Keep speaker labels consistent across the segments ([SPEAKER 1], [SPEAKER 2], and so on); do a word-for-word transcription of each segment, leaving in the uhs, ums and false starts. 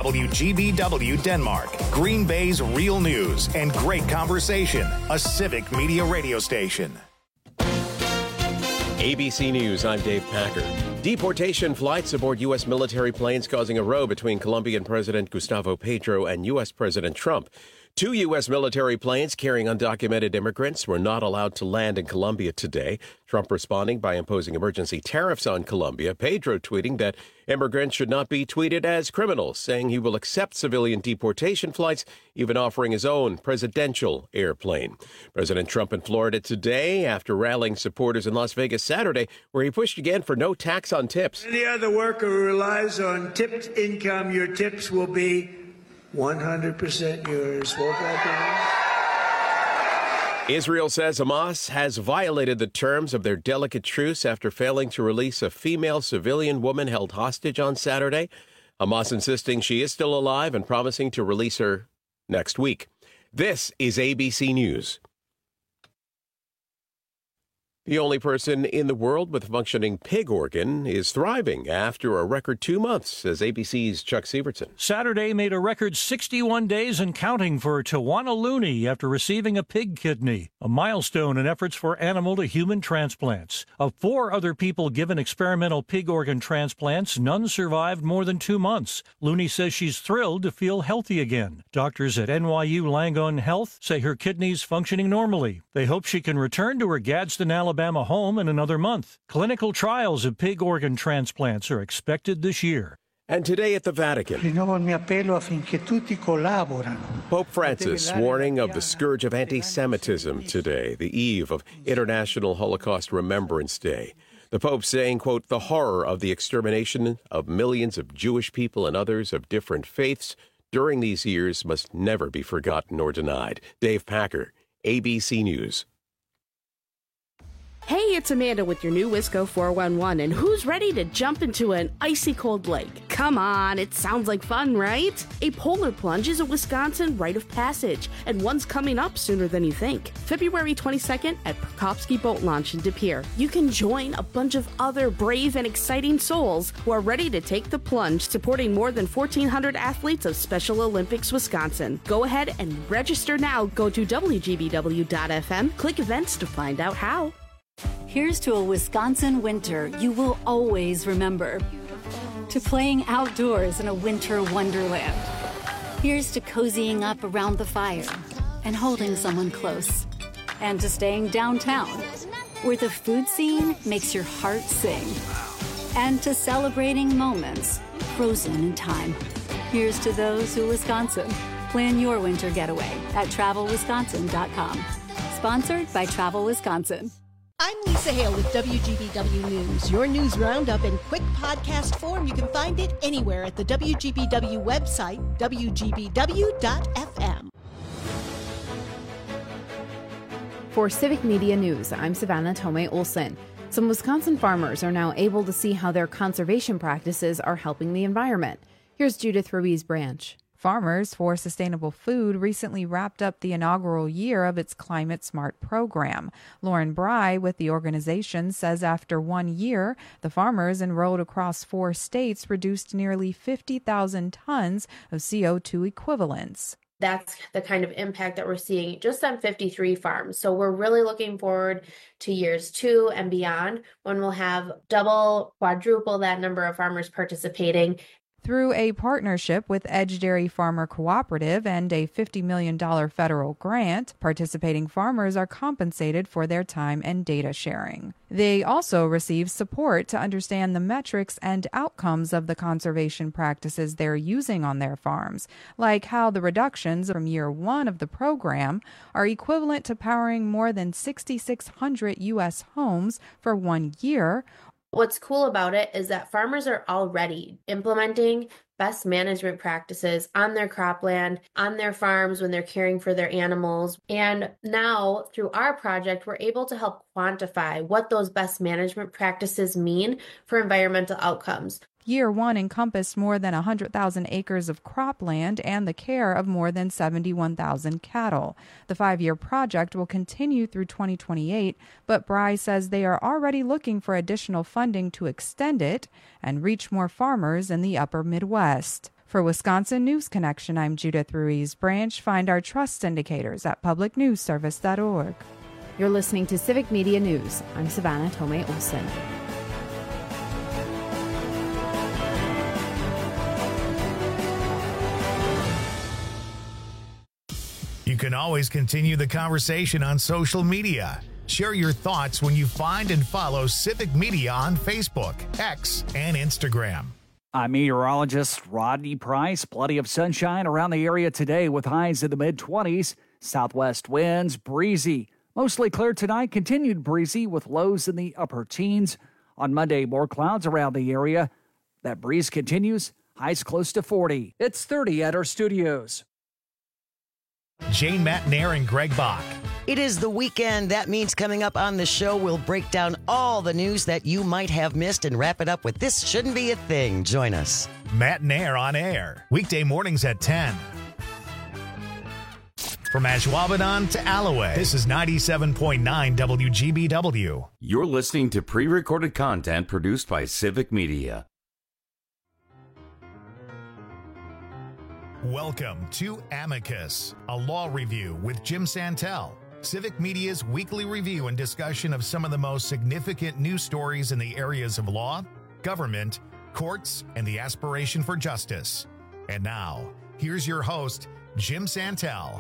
[SPEAKER 1] W G B W Denmark, Green Bay's real news and great conversation, a civic media radio station.
[SPEAKER 2] A B C News, I'm Dave Packer. Deportation flights aboard U S military planes causing a row between Colombian President Gustavo Petro and U S President Trump. Two U S military planes carrying undocumented immigrants were not allowed to land in Colombia today. Trump responding by imposing emergency tariffs on Colombia. Pedro tweeting that immigrants should not be treated as criminals, saying he will accept civilian deportation flights, even offering his own presidential airplane. President Trump in Florida today after rallying supporters in Las Vegas Saturday, where he pushed again for no tax on tips.
[SPEAKER 3] Any other worker who relies on tipped income, your tips will be one hundred percent yours.
[SPEAKER 2] Israel says Hamas has violated the terms of their delicate truce after failing to release a female civilian woman held hostage on Saturday. Hamas insisting she is still alive and promising to release her next week. This is A B C News. The only person in the world with a functioning pig organ is thriving after a record two months, says A B C's Chuck Sievertson.
[SPEAKER 4] Saturday made a record sixty-one days and counting for Tawana Looney after receiving a pig kidney, a milestone in efforts for animal-to-human transplants. Of four other people given experimental pig organ transplants, none survived more than two months. Looney says she's thrilled to feel healthy again. Doctors at N Y U Langone Health say her kidney's functioning normally. They hope she can return to her Gadsden, Alabama home in another month. Clinical trials of pig organ transplants are expected this year.
[SPEAKER 2] And today at the Vatican, Pope Francis warning of the scourge of anti-Semitism today, the eve of International Holocaust Remembrance Day. The Pope saying, quote, the horror of the extermination of millions of Jewish people and others of different faiths during these years must never be forgotten or denied. Dave Packer, A B C News.
[SPEAKER 5] Hey, it's Amanda with your new Wisco four one one, and who's ready to jump into an icy cold lake? Come on, it sounds like fun, right? A polar plunge is a Wisconsin rite of passage, and one's coming up sooner than you think. February twenty-second at Prokopsky Boat Launch in De Pere. You can join a bunch of other brave and exciting souls who are ready to take the plunge, supporting more than fourteen hundred athletes of Special Olympics Wisconsin. Go ahead and register now. Go to W G B W dot F M, click events to find out how.
[SPEAKER 6] Here's to a Wisconsin winter you will always remember. To playing outdoors in a winter wonderland. Here's to cozying up around the fire and holding someone close. And to staying downtown, where the food scene makes your heart sing. And to celebrating moments frozen in time. Here's to those who Wisconsin. Plan your winter getaway at travel wisconsin dot com. Sponsored by Travel Wisconsin.
[SPEAKER 7] I'm Lisa Hale with W G B W News. Your news roundup in quick podcast form. You can find it anywhere at the W G B W website, W G B W dot F M.
[SPEAKER 8] For Civic Media News, I'm Savannah Tomei Olson. Some Wisconsin farmers are now able to see how their conservation practices are helping the environment. Here's Judith Ruiz Branch.
[SPEAKER 9] Farmers for Sustainable Food recently wrapped up the inaugural year of its Climate Smart program. Lauren Bry with the organization says after one year, the farmers enrolled across four states reduced nearly fifty thousand tons of C O two equivalents.
[SPEAKER 10] That's the kind of impact that we're seeing just on fifty-three farms. So we're really looking forward to years two and beyond when we'll have double, quadruple that number of farmers participating.
[SPEAKER 9] Through a partnership with Edge Dairy Farmer Cooperative and a fifty million dollars federal grant, participating farmers are compensated for their time and data sharing. They also receive support to understand the metrics and outcomes of the conservation practices they're using on their farms, like how the reductions from year one of the program are equivalent to powering more than six thousand six hundred U S homes for one year.
[SPEAKER 10] What's cool about it is that farmers are already implementing best management practices on their cropland, on their farms when they're caring for their animals. And now through our project, we're able to help quantify what those best management practices mean for environmental outcomes.
[SPEAKER 9] Year one encompassed more than one hundred thousand acres of cropland and the care of more than seventy-one thousand cattle. The five-year project will continue through twenty twenty-eight, but Bry says they are already looking for additional funding to extend it and reach more farmers in the upper Midwest. For Wisconsin News Connection, I'm Judith Ruiz Branch. Find our trust indicators at public news service dot org.
[SPEAKER 8] You're listening to Civic Media News. I'm Savannah Tomei Olson.
[SPEAKER 1] You can always continue the conversation on social media. Share your thoughts when you find and follow Civic Media on Facebook, X, and Instagram.
[SPEAKER 11] I'm meteorologist Rodney Price. Plenty of sunshine around the area today with highs in the mid-twenties. Southwest winds, breezy. Mostly clear tonight, continued breezy with lows in the upper teens. On Monday, more clouds around the area. That breeze continues, highs close to forty. It's thirty at our studios.
[SPEAKER 1] Jane Matnair and Greg Bach.
[SPEAKER 12] It is the weekend. That means coming up on the show, we'll break down all the news that you might have missed and wrap it up with This Shouldn't Be a Thing. Join us.
[SPEAKER 1] Matnair on air, weekday mornings at ten. From Ashwaubenon to Alloway, this is ninety-seven point nine W G B W.
[SPEAKER 13] You're listening to pre-recorded content produced by Civic Media.
[SPEAKER 1] Welcome to Amicus, a law review with Jim Santel. Civic Media's weekly review and discussion of some of the most significant news stories in the areas of law, government, courts, and the aspiration for justice. And now, here's your host, Jim Santel.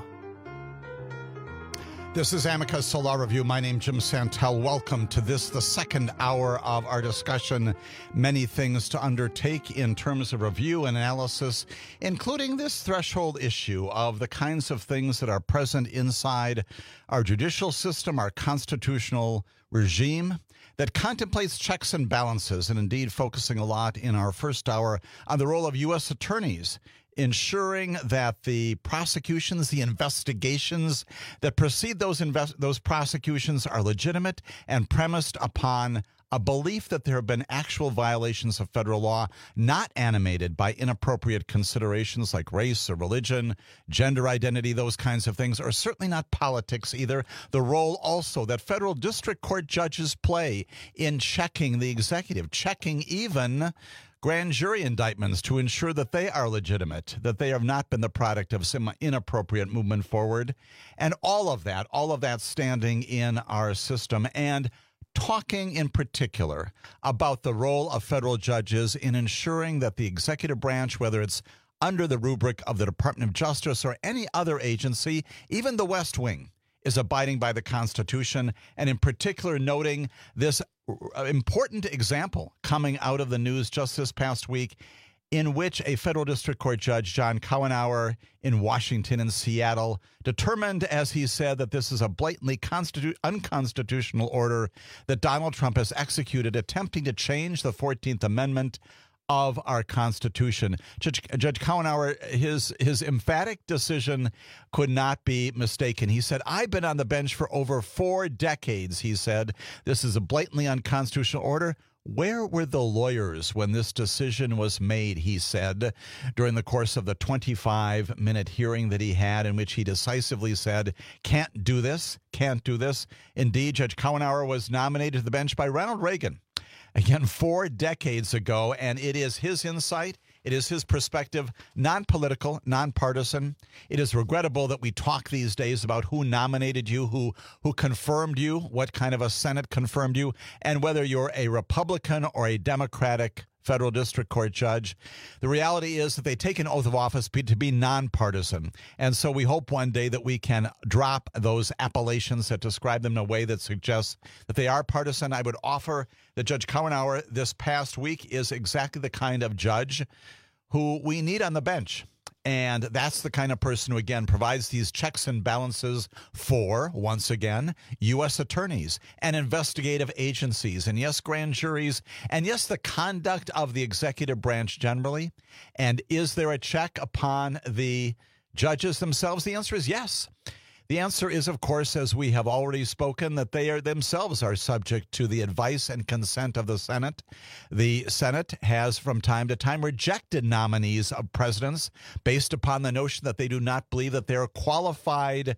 [SPEAKER 14] This is Amicus Law Review. My name is Jim Santel. Welcome to this, the second hour of our discussion. Many things to undertake in terms of review and analysis, including this threshold issue of the kinds of things that are present inside our judicial system, our constitutional regime, that contemplates checks and balances, and indeed focusing a lot in our first hour on the role of U S attorneys, ensuring that the prosecutions, the investigations that precede those invest- those prosecutions are legitimate and premised upon a belief that there have been actual violations of federal law, not animated by inappropriate considerations like race or religion, gender identity, those kinds of things, or certainly not politics either. The role also that federal district court judges play in checking the executive, checking even grand jury indictments to ensure that they are legitimate, that they have not been the product of some inappropriate movement forward. And all of that, all of that standing in our system, and talking in particular about the role of federal judges in ensuring that the executive branch, whether it's under the rubric of the Department of Justice or any other agency, even the West Wing, is abiding by the Constitution, and in particular noting this important example coming out of the news just this past week, in which a federal district court judge, John Cohenauer in Washington and Seattle, determined, as he said, that this is a blatantly constitu- unconstitutional order that Donald Trump has executed, attempting to change the fourteenth Amendment of our Constitution. Judge, Judge Cohenauer, his his emphatic decision could not be mistaken. He said, I've been on the bench for over four decades, he said. This is a blatantly unconstitutional order. Where were the lawyers when this decision was made, he said, during the course of the twenty-five minute hearing that he had, in which he decisively said, can't do this, can't do this. Indeed, Judge Cohenauer was nominated to the bench by Ronald Reagan, again, four decades ago, and it is his insight, it is his perspective, non-political, non-partisan. It is regrettable that we talk these days about who nominated you, who who confirmed you, what kind of a Senate confirmed you, and whether you're a Republican or a Democratic federal district court judge. The reality is that they take an oath of office to be nonpartisan. And so we hope one day that we can drop those appellations that describe them in a way that suggests that they are partisan. I would offer that Judge Cohenauer this past week is exactly the kind of judge who we need on the bench. And that's the kind of person who, again, provides these checks and balances for, once again, U S attorneys and investigative agencies, and yes, grand juries, and yes, the conduct of the executive branch generally. And is there a check upon the judges themselves? The answer is yes. The answer is, of course, as we have already spoken, that they are themselves are subject to the advice and consent of the Senate. The Senate has, from time to time, rejected nominees of presidents based upon the notion that they do not believe that they are qualified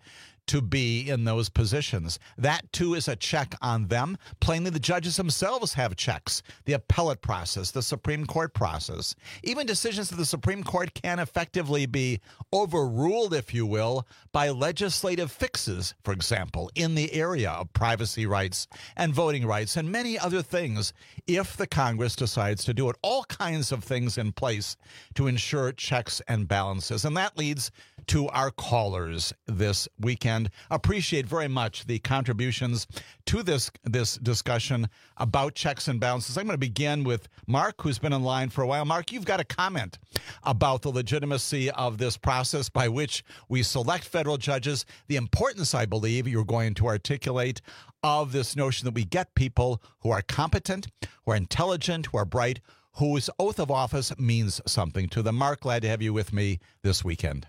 [SPEAKER 14] to be in those positions. That, too, is a check on them. Plainly, the judges themselves have checks. The appellate process, the Supreme Court process. Even decisions of the Supreme Court can effectively be overruled, if you will, by legislative fixes, for example, in the area of privacy rights and voting rights and many other things, if the Congress decides to do it. All kinds of things in place to ensure checks and balances. And that leads to our callers this weekend. Appreciate very much the contributions to this, this discussion about checks and balances. I'm going to begin with Mark, who's been in line for a while. Mark, you've got a comment about the legitimacy of this process by which we select federal judges, the importance, I believe, you're going to articulate of this notion that we get people who are competent, who are intelligent, who are bright, whose oath of office means something to them. Mark, glad to have you with me this weekend.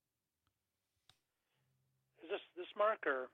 [SPEAKER 15] Is this this Mark or?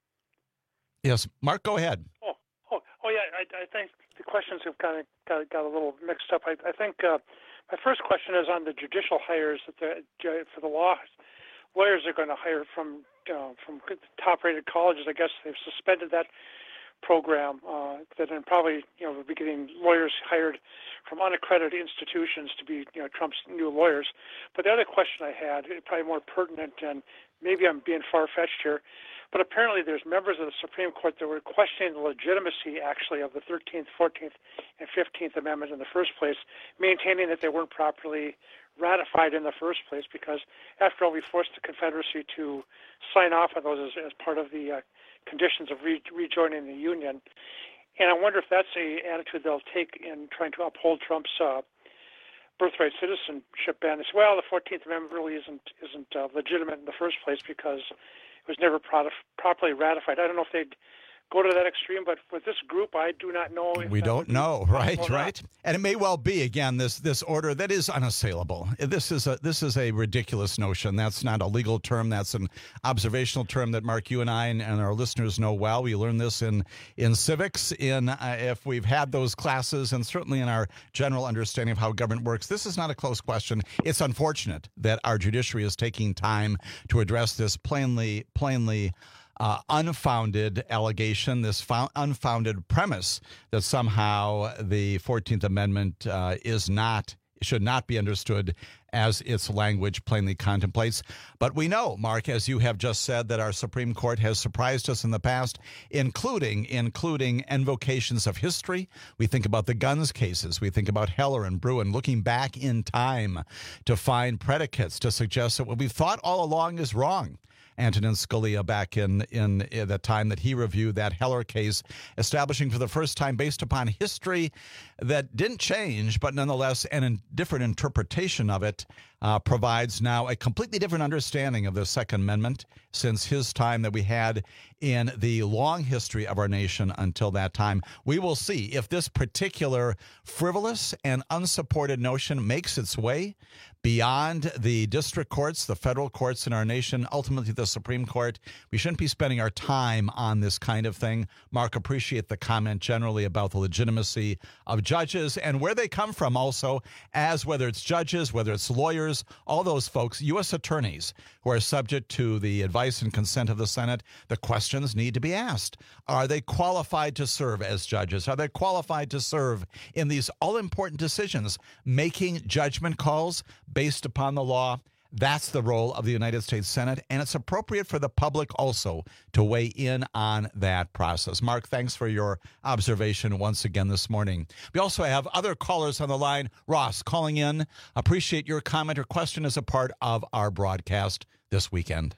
[SPEAKER 14] Yes, Mark, go ahead.
[SPEAKER 15] Oh, oh, oh yeah. I, I think the questions have kind of got, got a little mixed up. I, I think uh, my first question is on the judicial hires that the for the law lawyers are going to hire from uh, from top-rated colleges. I guess they've suspended that program. Uh, that and probably you know we'll be getting lawyers hired from unaccredited institutions to be you know Trump's new lawyers. But the other question I had, probably more pertinent, and maybe I'm being far-fetched here, but apparently there's members of the Supreme Court that were questioning the legitimacy actually of the thirteenth, fourteenth, and fifteenth Amendment in the first place, maintaining that they weren't properly ratified in the first place because, after all, we forced the Confederacy to sign off on those as, as part of the uh, conditions of re- rejoining the Union. And I wonder if that's a attitude they'll take in trying to uphold Trump's uh, birthright citizenship ban. As well, the fourteenth Amendment really isn't isn't uh, legitimate in the first place because it was never pro- properly ratified. I don't know if they'd go to that extreme, but with this group, I do not know. If
[SPEAKER 14] we don't know, right, right, and it may well be again this this order that is unassailable. This is a this is a ridiculous notion. That's not a legal term. That's an observational term that Mark, you and I and, and our listeners know well. We learned this in in civics, in uh, if we've had those classes, and certainly in our general understanding of how government works. This is not a close question. It's unfortunate that our judiciary is taking time to address this plainly, plainly. Uh, unfounded allegation, this fo- unfounded premise that somehow the fourteenth Amendment uh, is not, should not be understood as its language plainly contemplates. But we know, Mark, as you have just said, that our Supreme Court has surprised us in the past, including including invocations of history. We think about the guns cases. We think about Heller and Bruen, looking back in time to find predicates to suggest that what we've thought all along is wrong. Antonin Scalia back in, in, in the time that he reviewed that Heller case, establishing for the first time, based upon history that didn't change, but nonetheless an in different interpretation of it, uh, provides now a completely different understanding of the Second Amendment since his time that we had in the long history of our nation until that time. We will see if this particular frivolous and unsupported notion makes its way beyond the district courts, the federal courts in our nation, ultimately the Supreme Court. We shouldn't be spending our time on this kind of thing. Mark, appreciate the comment generally about the legitimacy of judges and where they come from also, as whether it's judges, whether it's lawyers, all those folks, U S attorneys who are subject to the advice and consent of the Senate. The questions need to be asked. Are they qualified to serve as judges? Are they qualified to serve in these all-important decisions, making judgment calls based upon the law? That's the role of the United States Senate, and it's appropriate for the public also to weigh in on that process. Mark, thanks for your observation once again this morning. We also have other callers on the line. Ross, calling in. Appreciate your comment or question as a part of our broadcast this weekend.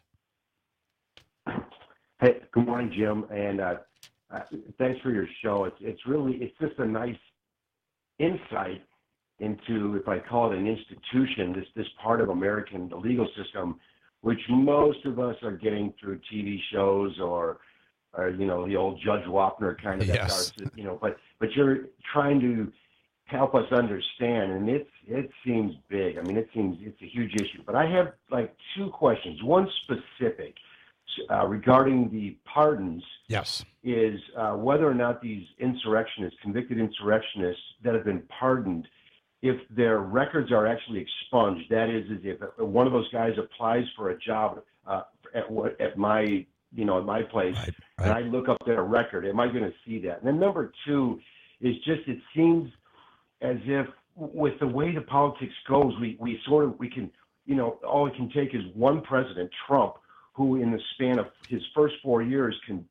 [SPEAKER 16] Hey, good morning, Jim, and uh, uh, thanks for your show. It's it's really it's just a nice insight into, if I call it an institution, this this part of American the legal system, which most of us are getting through T V shows or, or you know, the old Judge Wapner kind of,
[SPEAKER 14] yes.
[SPEAKER 16] starts, you know, but but you're trying to help us understand, and it's it seems big. I mean, it seems it's a huge issue. But I have like two questions. One specific uh, regarding the pardons.
[SPEAKER 14] Yes,
[SPEAKER 16] is uh, whether or not these insurrectionists, convicted insurrectionists that have been pardoned, if their records are actually expunged. That is, is if one of those guys applies for a job uh, at, at my you know, at my place,
[SPEAKER 14] right, right.
[SPEAKER 16] and I look up their record, am I going to see that? And then number two is just, it seems as if with the way the politics goes, we, we sort of, we can, you know, all it can take is one president, Trump, who in the span of his first four years can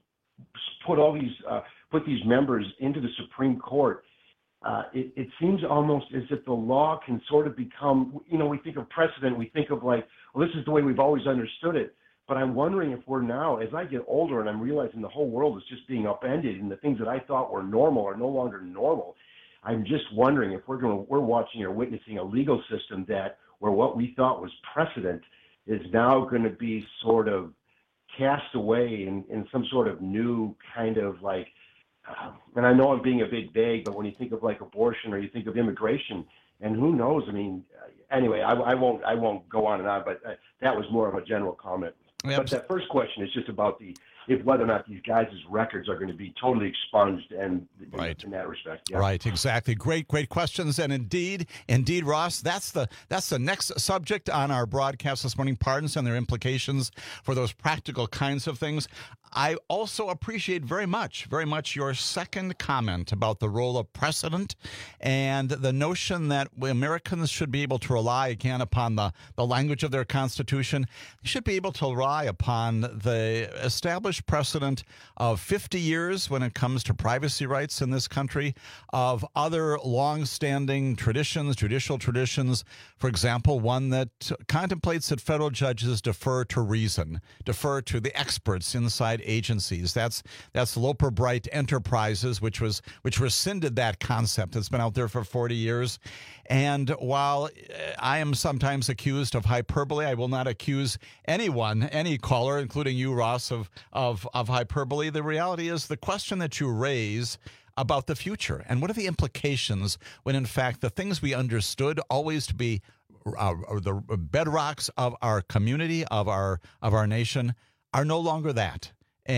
[SPEAKER 16] put all these, uh, put these members into the Supreme Court. Uh, it, it seems almost as if the law can sort of become, you know, we think of precedent, we think of like, well, this is the way we've always understood it. But I'm wondering if we're now, as I get older and I'm realizing the whole world is just being upended and the things that I thought were normal are no longer normal, I'm just wondering if we're going to, we're watching or witnessing a legal system that where what we thought was precedent is now going to be sort of cast away in, in some sort of new kind of like, uh, and I know I'm being a bit vague, but when you think of like abortion or you think of immigration, and who knows, I mean, uh, anyway, I, I won't I won't go on and on, but uh, that was more of a general comment. Yep. But that first question is just about the if whether or not these guys' records are going to be totally expunged and
[SPEAKER 14] right.
[SPEAKER 16] in that respect. Yeah.
[SPEAKER 14] Right, exactly. Great, great questions. And indeed, indeed, Ross, that's the that's the next subject on our broadcast this morning, pardons and their implications for those practical kinds of things. I also appreciate very much, very much your second comment about the role of precedent and the notion that Americans should be able to rely again upon the, the language of their Constitution. They should be able to rely upon the established precedent of fifty years when it comes to privacy rights in this country, of other long-standing traditions, judicial traditions. For example, one that contemplates that federal judges defer to reason, defer to the experts inside agencies. That's that's Loper Bright Enterprises, which was which rescinded that concept. It's been out there for forty years. And while I am sometimes accused of hyperbole, I will not accuse anyone, any caller, including you, Ross, of of of hyperbole. The reality is the question that you raise about the future and what are the implications when, in fact, the things we understood always to be uh, the bedrocks of our community, of our of our nation, are no longer that.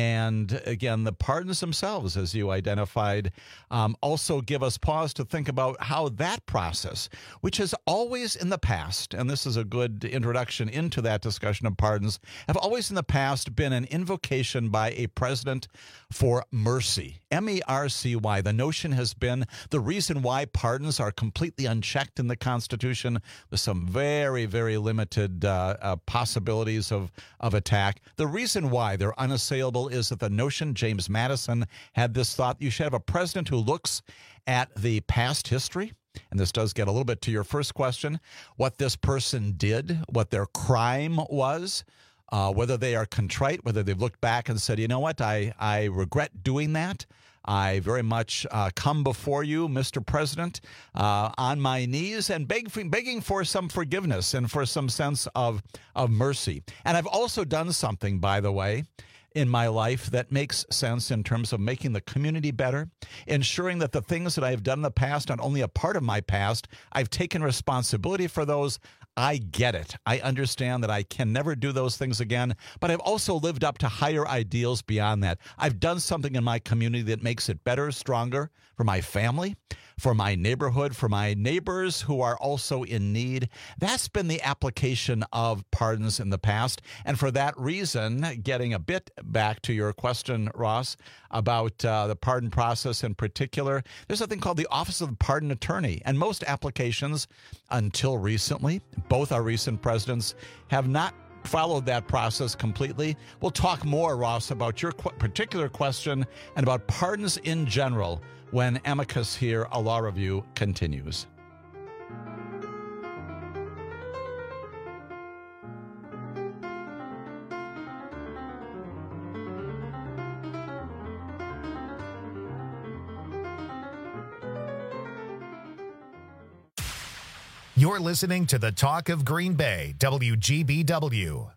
[SPEAKER 14] And again, the pardons themselves, as you identified, um, also give us pause to think about how that process, which has always in the past, and this is a good introduction into that discussion of pardons, have always in the past been an invocation by a president for mercy. M E R C Y. The notion has been the reason why pardons are completely unchecked in the Constitution with some very, very limited uh, uh, possibilities of, of attack. The reason why they're unassailable is that the notion, James Madison had this thought, you should have a president who looks at the past history, and this does get a little bit to your first question, what this person did, what their crime was, uh, whether they are contrite, whether they've looked back and said, you know what, I, I regret doing that. I very much uh, come before you, Mister President, uh, on my knees and beg for, begging for some forgiveness and for some sense of, of mercy. And I've also done something, by the way, in my life that makes sense in terms of making the community better, ensuring that the things that I've done in the past, not only a part of my past, I've taken responsibility for those. I get it. I understand that I can never do those things again, but I've also lived up to higher ideals beyond that. I've done something in my community that makes it better, stronger for my family, for my neighborhood, for my neighbors who are also in need. That's been the application of pardons in the past. And for that reason, getting a bit back to your question, Ross, about uh, the pardon process in particular, there's a thing called the Office of the Pardon Attorney. And most applications, until recently, both our recent presidents have not followed that process completely. We'll talk more, Ross, about your qu- particular question and about pardons in general when Amicus here, a law review, continues.
[SPEAKER 1] You're listening to the Talk of Green Bay, W G B W.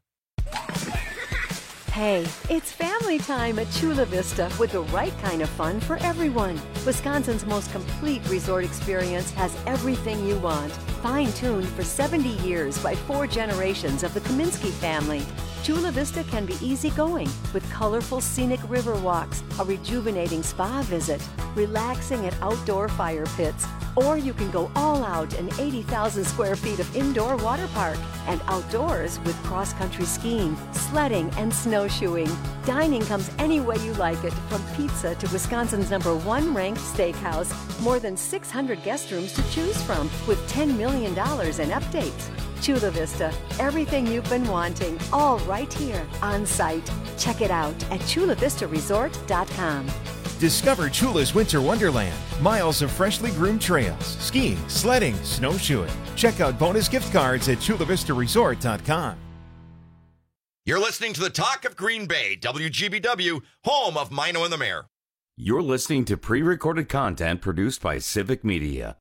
[SPEAKER 17] Hey, it's family time at Chula Vista with the right kind of fun for everyone. Wisconsin's most complete resort experience has everything you want. Fine-tuned for seventy years by four generations of the Kaminsky family. Chula Vista can be easygoing with colorful scenic river walks, a rejuvenating spa visit, relaxing at outdoor fire pits, or you can go all out in eighty thousand square feet of indoor water park and outdoors with cross-country skiing, sledding, and snowshoeing. Dining comes any way you like it, from pizza to Wisconsin's number one ranked steakhouse. More than six hundred guest rooms to choose from with ten million dollars in updates. Chula Vista, everything you've been wanting, all right here on site. Check it out at chula vista resort dot com.
[SPEAKER 18] Discover Chula's Winter Wonderland. Miles of freshly groomed trails, skiing, sledding, snowshoeing. Check out bonus gift cards at chula vista resort dot com.
[SPEAKER 19] You're listening to the Talk of Green Bay, W G B W, home of Mino and the Mayor.
[SPEAKER 13] You're listening to pre-recorded content produced by Civic Media.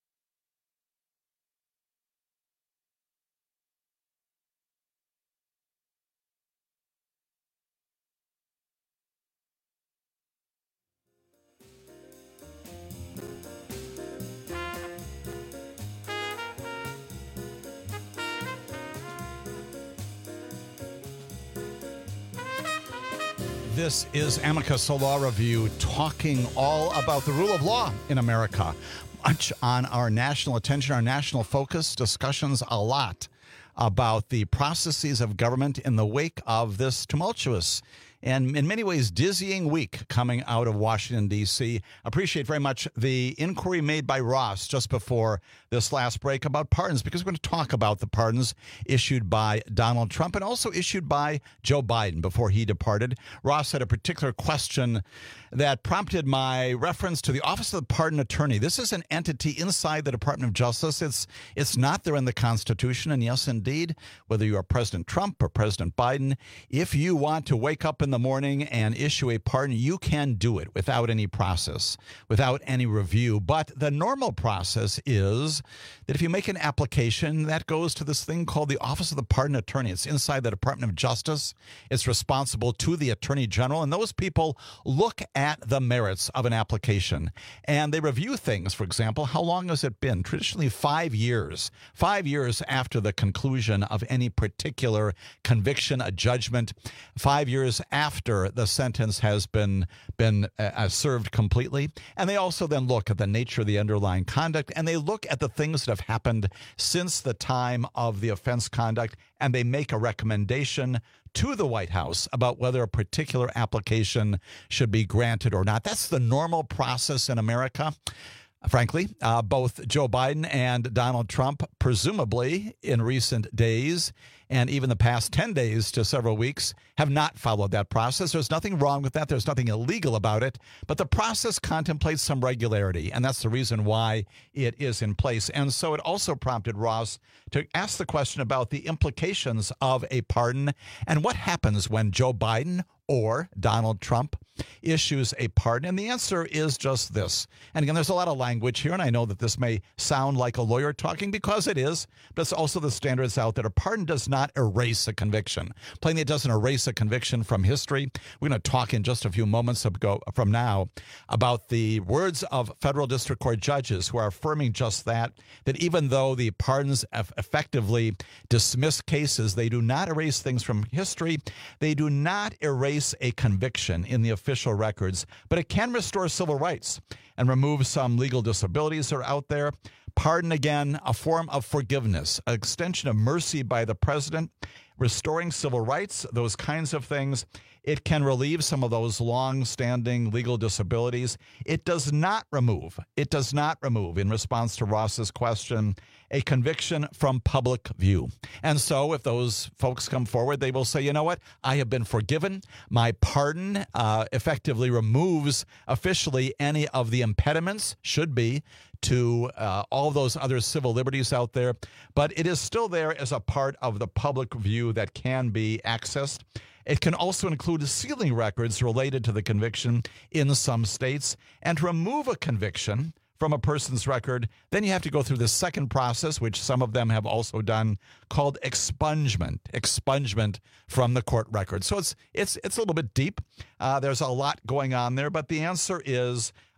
[SPEAKER 14] This is Amicus, a law review, talking all about the rule of law in America. Much on our national attention, our national focus, discussions a lot about the processes of government in the wake of this tumultuous and in many ways dizzying week coming out of Washington, D C Appreciate very much the inquiry made by Ross just before this last break about pardons, because we're going to talk about the pardons issued by Donald Trump and also issued by Joe Biden before he departed. Ross had a particular question that prompted my reference to the Office of the Pardon Attorney. This is an entity inside the Department of Justice. It's it's not there in the Constitution. And yes, indeed, whether you are President Trump or President Biden, if you want to wake up in the morning and issue a pardon, you can do it without any process, without any review. But the normal process is that if you make an application, that goes to this thing called the Office of the Pardon Attorney. It's inside the Department of Justice. It's responsible to the Attorney General, and those people look at the merits of an application, and they review things. For example, how long has it been? Traditionally five years. Five years after the conclusion of any particular conviction, a judgment, five years after the sentence has been, been uh, served completely. And they also then look at the nature of the underlying conduct, and they look at the things that have happened since the time of the offense conduct, and they make a recommendation to the White House about whether a particular application should be granted or not. That's the normal process in America. Frankly, uh, both Joe Biden and Donald Trump, presumably in recent days, and even the past ten days to several weeks, have not followed that process. There's nothing wrong with that. There's nothing illegal about it. But the process contemplates some regularity, and that's the reason why it is in place. And so it also prompted Ross to ask the question about the implications of a pardon and what happens when Joe Biden or Donald Trump issues a pardon. And the answer is just this. And again, there's a lot of language here, and I know that this may sound like a lawyer talking because it is, but it's also the standards out that a pardon does not erase a conviction. Plainly, it doesn't erase a conviction from history. We're going to talk in just a few moments ago from now about the words of federal district court judges who are affirming just that, that even though the pardons effectively dismiss cases, they do not erase things from history. They do not erase a conviction in the official records, but it can restore civil rights and remove some legal disabilities that are out there. Pardon, again, a form of forgiveness, an extension of mercy by the president, restoring civil rights, those kinds of things. It can relieve some of those long-standing legal disabilities. It does not remove, it does not remove, in response to Ross's question, a conviction from public view. And so if those folks come forward, they will say, you know what, I have been forgiven. My pardon uh, effectively removes officially any of the impediments, should be, to uh, all those other civil liberties out there. But it is still there as a part of the public view that can be accessed. It can also include sealing records related to the conviction in some states. And to remove a conviction from a person's record, then you have to go through the second process, which some of them have also done, called expungement, expungement from the court record. So it's it's it's a little bit deep. Uh, there's a lot going on there, but the answer is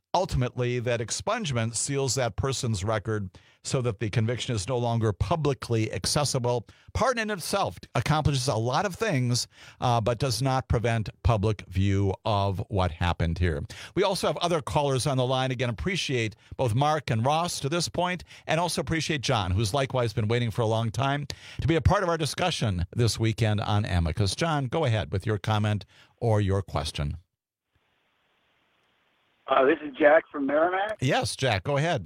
[SPEAKER 14] ultimately that expungement seals that person's record so that the conviction is no longer publicly accessible. Pardon in itself accomplishes a lot of things, uh, but does not prevent public view of what happened here. We also have other callers on the line. Again, appreciate both Mark and Ross to this point, and also appreciate John, who's likewise been waiting for a long time to be a part of our discussion this weekend on Amicus. John, go ahead with your comment or your question.
[SPEAKER 20] Uh, this is Jack from Merrimack.
[SPEAKER 14] Yes, Jack, go ahead.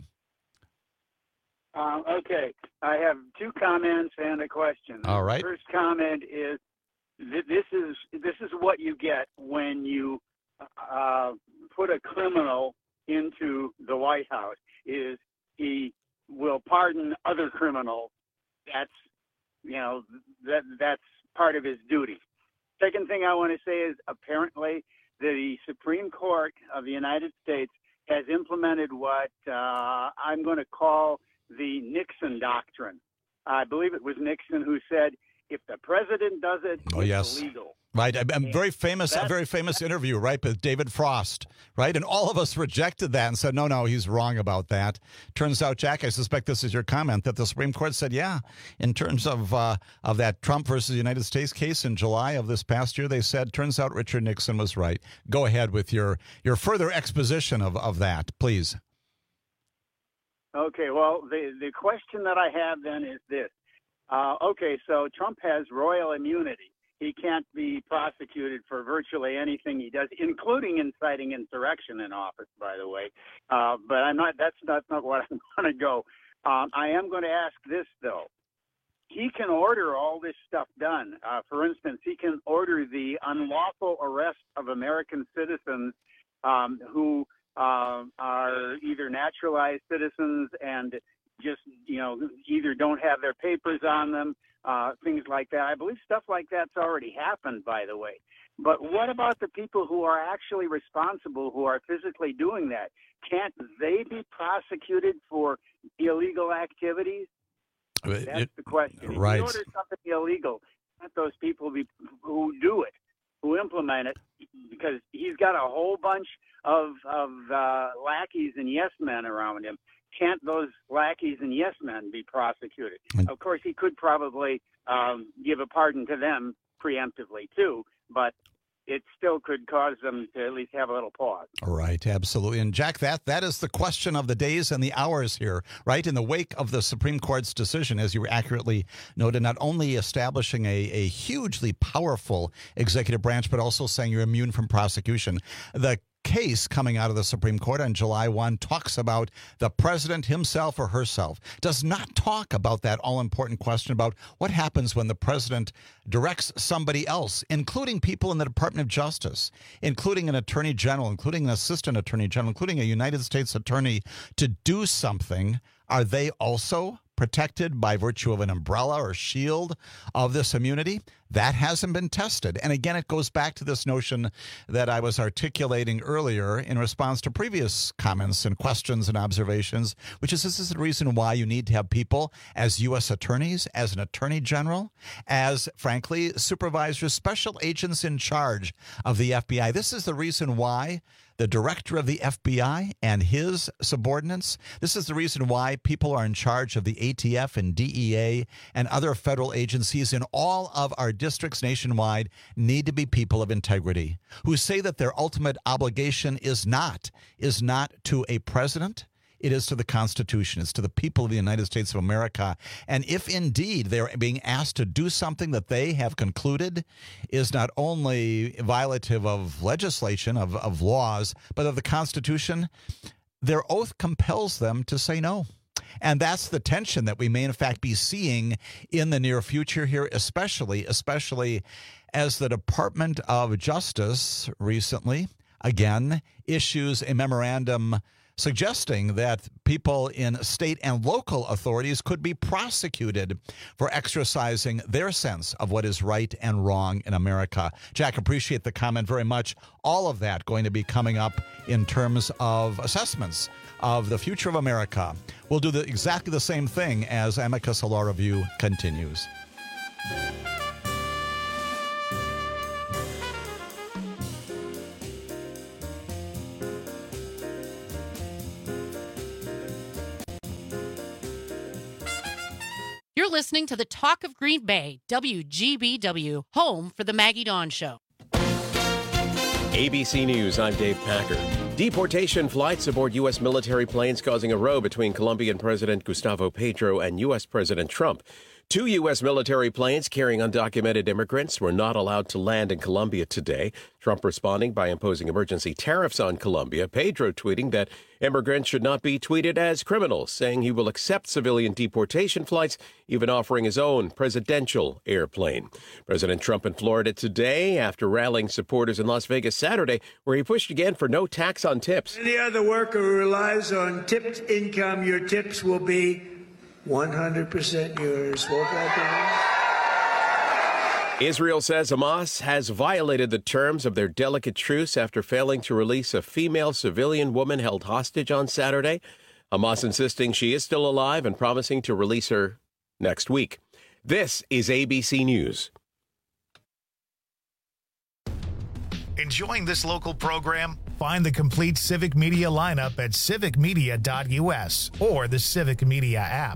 [SPEAKER 20] Um, okay, I have two comments and a question.
[SPEAKER 14] All right.
[SPEAKER 20] The first comment is th- this is this is what you get when you uh, put a criminal into the White House. Is he will pardon other criminals. That's you know that that's part of his duty. Second thing I want to say is apparently the Supreme Court of the United States has implemented what uh, I'm going to call the Nixon doctrine. I believe it was Nixon who said, if the president does it,
[SPEAKER 14] oh,
[SPEAKER 20] it's
[SPEAKER 14] yes.
[SPEAKER 20] illegal.
[SPEAKER 14] Right. A, a very famous, a very famous interview, right, with David Frost, right? And all of us rejected that and said, no, no, he's wrong about that. Turns out, Jack, I suspect this is your comment, that the Supreme Court said, yeah, in terms of uh, of that Trump versus United States case in July of this past year, they said, turns out Richard Nixon was right. Go ahead with your, your further exposition of, of that, please.
[SPEAKER 20] Okay, well, the, the question that I have then is this. Uh, okay, so Trump has royal immunity. He can't be prosecuted for virtually anything he does, including inciting insurrection in office, by the way. Uh, but I'm not. That's not, not what I'm going to go. Um, I am going to ask this, though. He can order all this stuff done. Uh, for instance, he can order the unlawful arrest of American citizens um, who uh, are either naturalized citizens and just, you know, either don't have their papers on them, uh, things like that. I believe stuff like that's already happened, by the way. But what about the people who are actually responsible, who are physically doing that? Can't they be prosecuted for illegal activities? That's it, the question.
[SPEAKER 14] Right.
[SPEAKER 20] If you order something illegal, let those people be, who do it, who implement it, because he's got a whole bunch of, of uh, lackeys and yes men around him. Can't those lackeys and yes men be prosecuted? Of course, he could probably um, give a pardon to them preemptively, too, but it still could cause them to at least have a little pause.
[SPEAKER 14] Right, absolutely. And Jack, that that is the question of the days and the hours here, right? In the wake of the Supreme Court's decision, as you accurately noted, not only establishing a, a hugely powerful executive branch, but also saying you're immune from prosecution. The case coming out of the Supreme Court on July first talks about the president himself or herself, does not talk about that all-important question about what happens when the president directs somebody else, including people in the Department of Justice, including an attorney general, including an assistant attorney general, including a United States attorney, to do something. Are they also protected by virtue of an umbrella or shield of this immunity? That hasn't been tested. And again, it goes back to this notion that I was articulating earlier in response to previous comments and questions and observations, which is this is the reason why you need to have people as U S attorneys, as an attorney general, as, frankly, supervisors, special agents in charge of the F B I. This is the reason why the director of the F B I and his subordinates, this is the reason why people are in charge of the A T F and D E A and other federal agencies in all of our districts nationwide need to be people of integrity who say that their ultimate obligation is not, is not to a president. It is to the Constitution. It's to the people of the United States of America. And if indeed they're being asked to do something that they have concluded is not only violative of legislation, of, of laws, but of the Constitution, their oath compels them to say no. And that's the tension that we may, in fact, be seeing in the near future here, especially, especially as the Department of Justice recently, again, issues a memorandum suggesting that people in state and local authorities could be prosecuted for exercising their sense of what is right and wrong in America. Jack, appreciate the comment very much. All of that going to be coming up in terms of assessments of the future of America. We'll do the, exactly the same thing as Amicus Law Review continues.
[SPEAKER 21] You're listening to the Talk of Green Bay, W G B W, home for the Maggie Dawn Show.
[SPEAKER 2] A B C News, I'm Dave Packer. Deportation flights aboard U S military planes causing a row between Colombian President Gustavo Petro and U S President Trump. Two U S military planes carrying undocumented immigrants were not allowed to land in Colombia today. Trump responding by imposing emergency tariffs on Colombia. Pedro tweeting that immigrants should not be treated as criminals, saying he will accept civilian deportation flights, even offering his own presidential airplane. President Trump in Florida today after rallying supporters in Las Vegas Saturday, where he pushed again for no tax on tips.
[SPEAKER 3] Any other worker who relies on tipped income, your tips will be one hundred percent yours.
[SPEAKER 2] Israel says Hamas has violated the terms of their delicate truce after failing to release a female civilian woman held hostage on Saturday. Hamas insisting she is still alive and promising to release her next week. This is A B C News.
[SPEAKER 1] Enjoying this local program? Find the complete Civic Media lineup at civic media dot U S or the Civic Media app.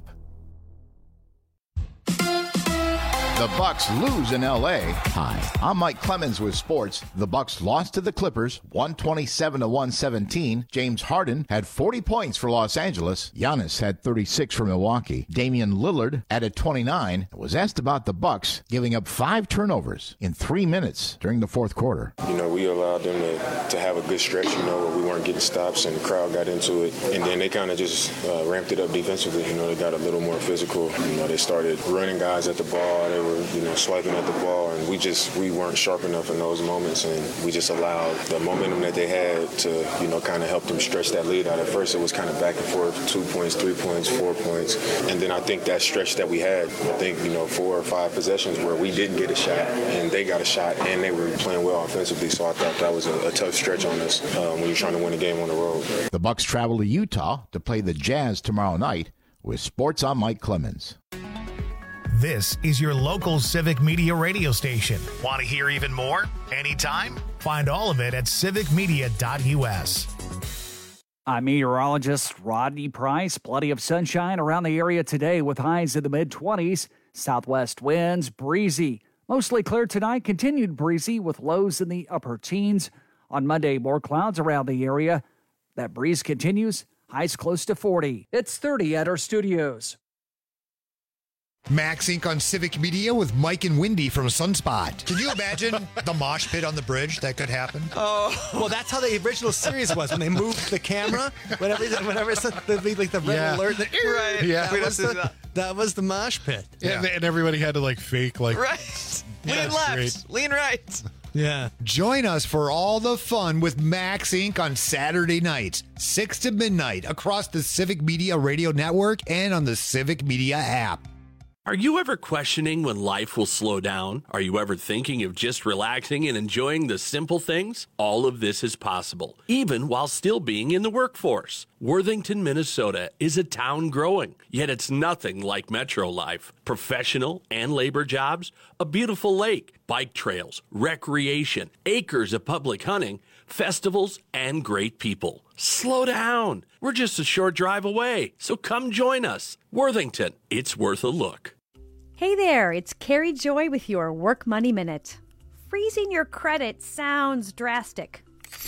[SPEAKER 22] The Bucks lose in L A. Hi, I'm Mike Clemens with sports. The Bucks lost to the Clippers, one twenty-seven to one seventeen. James Harden had forty points for Los Angeles. Giannis had thirty-six for Milwaukee. Damian Lillard added twenty-nine. Was asked about the Bucks giving up five turnovers in three minutes during the fourth quarter.
[SPEAKER 23] You know, we allowed them to, to have a good stretch, you know, where we weren't getting stops and the crowd got into it. And then they kind of just uh, ramped it up defensively. You know, they got a little more physical. You know, they started running guys at the ball. They were, you know, swiping at the ball, and we just we weren't sharp enough in those moments, and we just allowed the momentum that they had to, you know, kind of help them stretch that lead out. At first, it was kind of back and forth, two points, three points, four points, and then I think that stretch that we had, I think, you know, four or five possessions where we didn't get a shot, and they got a shot, and they were playing well offensively. So I thought that was a, a tough stretch on us um, when you're trying to win a game on the road.
[SPEAKER 22] The Bucks travel to Utah to play the Jazz tomorrow night. With sports, I'm Mike Clemens.
[SPEAKER 1] This is your local Civic Media radio station. Want to hear even more? Anytime? Find all of it at civic media dot U S.
[SPEAKER 11] I'm meteorologist Rodney Price. Plenty of sunshine around the area today with highs in the mid-twenties. Southwest winds, breezy. Mostly clear tonight, continued breezy with lows in the upper teens. On Monday, more clouds around the area. That breeze continues, highs close to forty. It's thirty at our studios.
[SPEAKER 24] Max Incorporated on Civic Media with Mike and Wendy from Sunspot.
[SPEAKER 25] Can you imagine the mosh pit on the bridge? That could happen.
[SPEAKER 26] Oh, well, that's how the original series was when they moved the camera. Whenever, whenever it's the, like the red
[SPEAKER 25] Yeah.
[SPEAKER 26] alert, the,
[SPEAKER 25] Right.
[SPEAKER 26] Yeah,
[SPEAKER 25] We
[SPEAKER 26] that was,
[SPEAKER 25] don't do
[SPEAKER 26] the,
[SPEAKER 25] that.
[SPEAKER 26] that was the mosh pit.
[SPEAKER 25] Yeah.
[SPEAKER 26] Yeah,
[SPEAKER 25] And, and everybody had to like fake like
[SPEAKER 27] Right.
[SPEAKER 25] Yeah,
[SPEAKER 27] Lean left.
[SPEAKER 25] great.
[SPEAKER 27] Lean right.
[SPEAKER 26] yeah.
[SPEAKER 25] Join us for all the fun with Max Incorporated on Saturday nights, six to midnight, across the Civic Media Radio Network and on the Civic Media app.
[SPEAKER 28] Are you ever questioning when life will slow down? Are you ever thinking of just relaxing and enjoying the simple things? All of this is possible, even while still being in the workforce. Worthington, Minnesota is a town growing, yet it's nothing like metro life. Professional and labor jobs, a beautiful lake, bike trails, recreation, acres of public hunting, festivals, and great people. Slow down. We're just a short drive away, so come join us. Worthington, it's worth a look.
[SPEAKER 29] Hey there, it's Carrie Joy with your Work Money Minute. Freezing your credit sounds drastic,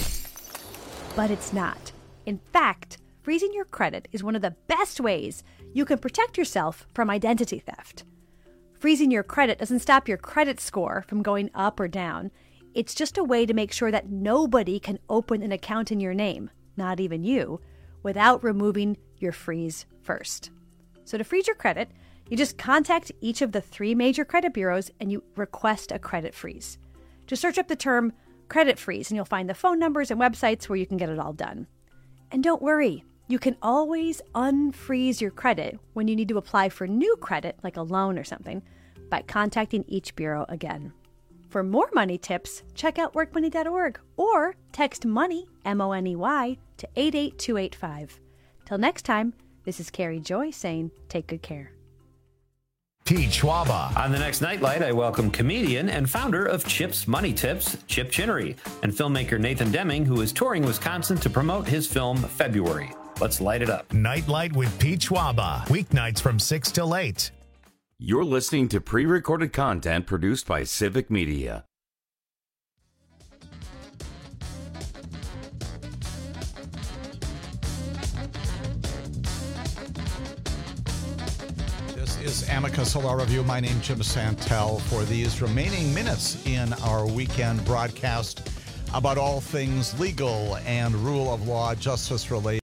[SPEAKER 29] but it's not. In fact, freezing your credit is one of the best ways you can protect yourself from identity theft. Freezing your credit doesn't stop your credit score from going up or down. It's just a way to make sure that nobody can open an account in your name, not even you, without removing your freeze first. So to freeze your credit, you just contact each of the three major credit bureaus and you request a credit freeze. Just search up the term credit freeze and you'll find the phone numbers and websites where you can get it all done. And don't worry, you can always unfreeze your credit when you need to apply for new credit, like a loan or something, by contacting each bureau again. For more money tips, check out work money dot org or text MONEY, M O N E Y, to eight eight two eight five. Till next time, this is Carrie Joy saying take good care.
[SPEAKER 1] Pete Schwaba.
[SPEAKER 30] On the next Nightlight, I welcome comedian and founder of Chip's Money Tips, Chip Chinnery, and filmmaker Nathan Deming, who is touring Wisconsin to promote his film February. Let's light it up.
[SPEAKER 1] Nightlight with Pete Schwaba. Weeknights from six till eight.
[SPEAKER 13] You're listening to pre-recorded content produced by Civic Media.
[SPEAKER 14] This is Amicus Law Review. My name's Jim Santel. For these remaining minutes in our weekend broadcast about all things legal and rule of law, justice related,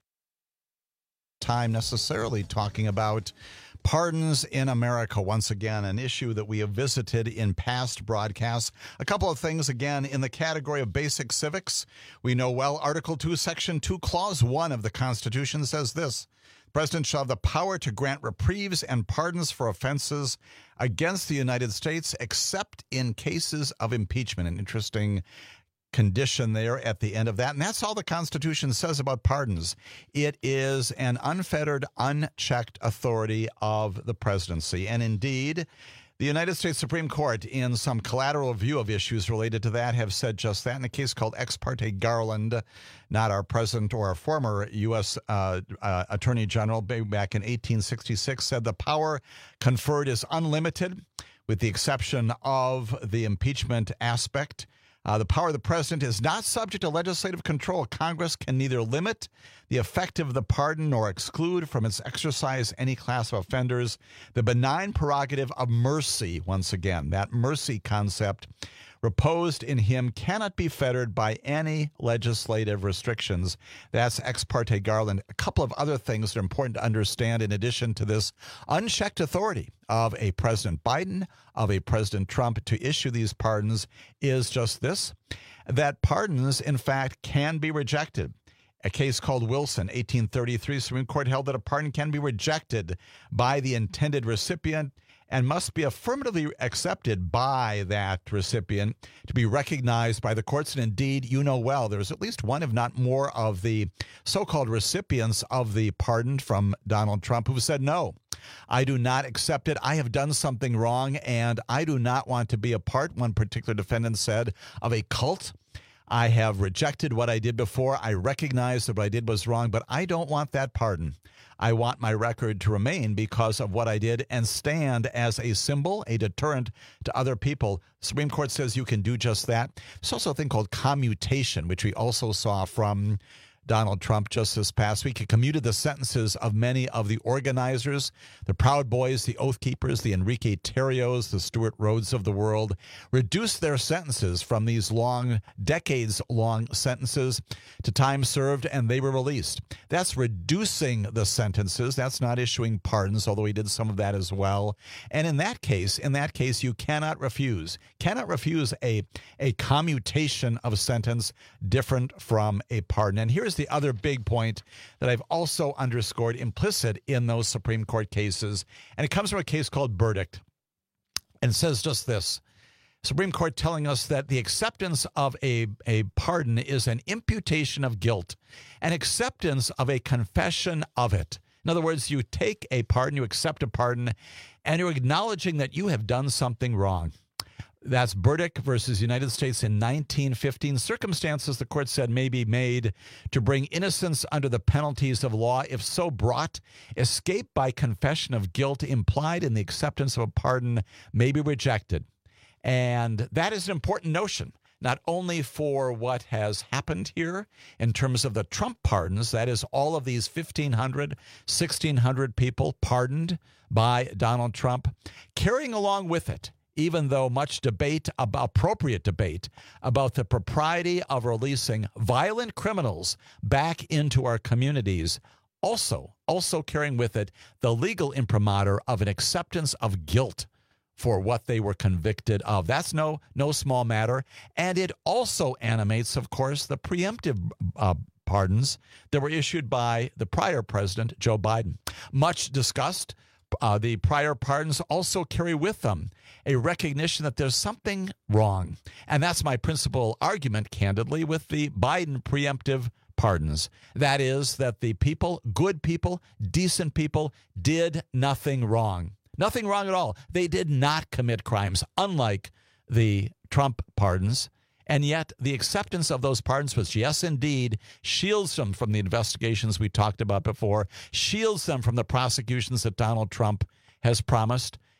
[SPEAKER 14] time necessarily talking about pardons in America. Once again, an issue that we have visited in past broadcasts. A couple of things, again, in the category of basic civics. We know well Article two, Section two, Clause one of the Constitution says this: the President shall have the power to grant reprieves and pardons for offenses against the United States, except in cases of impeachment. An interesting condition there at the end of that. And that's all the Constitution says about pardons. It is an unfettered, unchecked authority of the presidency. And indeed, the United States Supreme Court, in some collateral review of issues related to that, have said just that in a case called Ex parte Garland. Not our president or our former U S Uh, uh, Attorney General, back in eighteen sixty-six, said the power conferred is unlimited, with the exception of the impeachment aspect. Uh, the power of the president is not subject to legislative control. Congress can neither limit the effect of the pardon nor exclude from its exercise any class of offenders. The benign prerogative of mercy, once again, that mercy concept reposed in him cannot be fettered by any legislative restrictions. That's Ex parte Garland. A couple of other things that are important to understand in addition to this unchecked authority of a President Biden, of a President Trump to issue these pardons is just this, that pardons, in fact, can be rejected. A case called Wilson, eighteen thirty-three, Supreme Court held that a pardon can be rejected by the intended recipient and must be affirmatively accepted by that recipient to be recognized by the courts. And indeed, you know well, there's at least one, if not more, of the so-called recipients of the pardon from Donald Trump who said, no, I do not accept it. I have done something wrong, and I do not want to be a part, one particular defendant said, of a cult. I have rejected what I did before. I recognize that what I did was wrong, but I don't want that pardon. I want my record to remain because of what I did and stand as a symbol, a deterrent to other people. The Supreme Court says you can do just that. There's also a thing called commutation, which we also saw from Donald Trump just this past week. He commuted the sentences of many of the organizers, the Proud Boys, the Oath Keepers, the Enrique Tarrios, the Stuart Rhodes of the world, reduced their sentences from these long, decades-long sentences to time served, and they were released. That's reducing the sentences. That's not issuing pardons, although he did some of that as well. And in that case, in that case, you cannot refuse, cannot refuse a, a commutation of sentence different from a pardon. And here's the other big point that I've also underscored implicit in those Supreme Court cases, and it comes from a case called Burdick, and says just this: Supreme Court telling us that the acceptance of a, a pardon is an imputation of guilt, an acceptance of a confession of it. In other words, you take a pardon, you accept a pardon, and you're acknowledging that you have done something wrong. That's Burdick versus United States in nineteen fifteen. Circumstances, the court said, may be made to bring innocence under the penalties of law. If so brought, escape by confession of guilt implied in the acceptance of a pardon may be rejected. And that is an important notion, not only for what has happened here in terms of the Trump pardons, that is all of these fifteen hundred, sixteen hundred people pardoned by Donald Trump, carrying along with it, even though much debate, about appropriate debate, about the propriety of releasing violent criminals back into our communities, also, also carrying with it the legal imprimatur of an acceptance of guilt for what they were convicted of. That's no, no small matter. And it also animates, of course, the preemptive uh, pardons that were issued by the prior president, Joe Biden. Much discussed. Uh, the prior pardons also carry with them a recognition that there's something wrong. And that's my principal argument, candidly, with the Biden preemptive pardons. That is that the people, good people, decent people, did nothing wrong. Nothing wrong at all. They did not commit crimes, unlike the Trump pardons. And yet the acceptance of those pardons, which, yes, indeed, shields them from the investigations we talked about before, shields them from the prosecutions that Donald Trump has promised,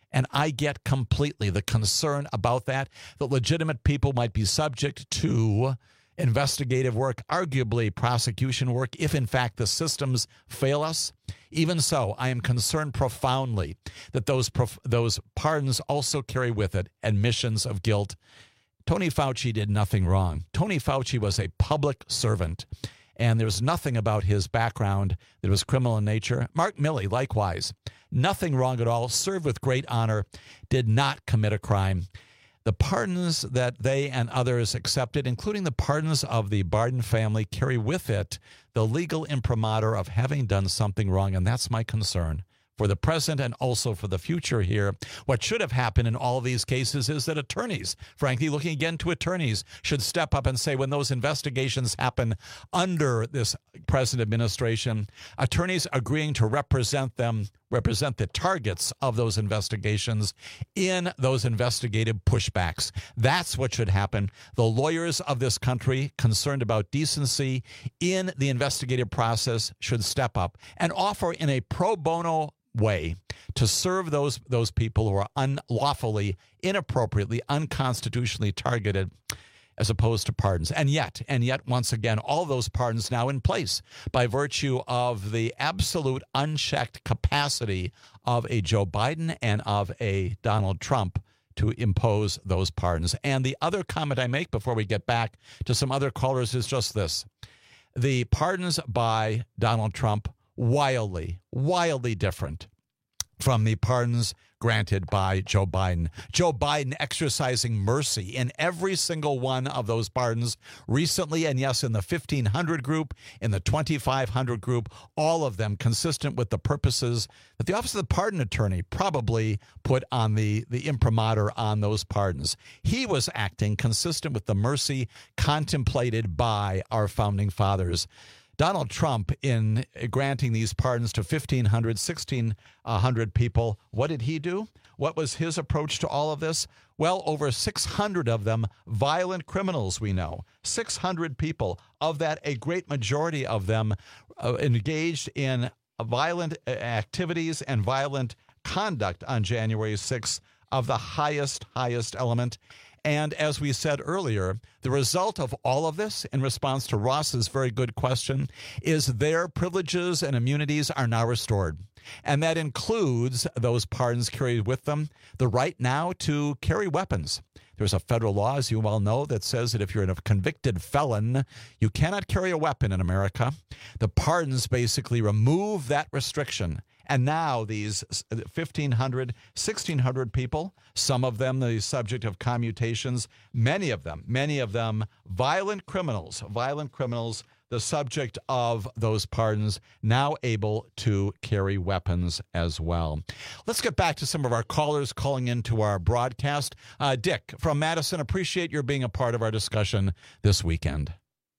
[SPEAKER 14] And I get completely the concern about that, that legitimate people might be subject to investigative work, arguably prosecution work, if in fact the systems fail us. Even so, I am concerned profoundly that those prof- those pardons also carry with it admissions of guilt. Tony Fauci did nothing wrong. Tony Fauci was a public servant, and there's nothing about his background that was criminal in nature. Mark Milley, likewise, nothing wrong at all, served with great honor, did not commit a crime. The pardons that they and others accepted, including the pardons of the Barden family, carry with it the legal imprimatur of having done something wrong, and that's my concern for the present and also for the future here. What should have happened in all of these cases is that attorneys, frankly, looking again to attorneys, should step up and say when those investigations happen under this present administration, attorneys agreeing to represent them, represent the targets of those investigations in those investigative pushbacks. That's what should happen. The lawyers of this country concerned about decency in the investigative process should step up and offer in a pro bono way to serve those those people who are unlawfully, inappropriately, unconstitutionally targeted, as opposed to pardons. And yet, and yet, once again, all those pardons now in place by virtue of the absolute unchecked capacity of a Joe Biden and of a Donald Trump to impose those pardons. And the other comment I make before we get back to some other callers is just this. The pardons by Donald Trump, wildly, wildly different from the pardons granted by Joe Biden. Joe Biden exercising mercy in every single one of those pardons recently, and yes, in the fifteen hundred group, in the twenty-five hundred group, all of them consistent with the purposes that the Office of the Pardon Attorney probably put on the, the imprimatur on those pardons. He was acting consistent with the mercy contemplated by our founding fathers. Donald Trump, in granting these pardons to fifteen hundred, sixteen hundred people, what did he do? What was his approach to all of this? Well, over six hundred of them, violent criminals, we know. six hundred people. Of that, a great majority of them uh, engaged in violent activities and violent conduct on January sixth of the highest, highest element. And as we said earlier, the result of all of this, in response to Ross's very good question, is their privileges and immunities are now restored. And that includes those pardons carried with them, the right now to carry weapons. There's a federal law, as you well know, that says that if you're a convicted felon, you cannot carry a weapon in America. The pardons basically remove that restriction. And now these fifteen hundred, sixteen hundred people, some of them the subject of commutations, many of them, many of them violent criminals, violent criminals, the subject of those pardons, now able to carry weapons as well. Let's get back to some of our callers calling into our broadcast. Uh, Dick from Madison, appreciate your being a part of our discussion this weekend.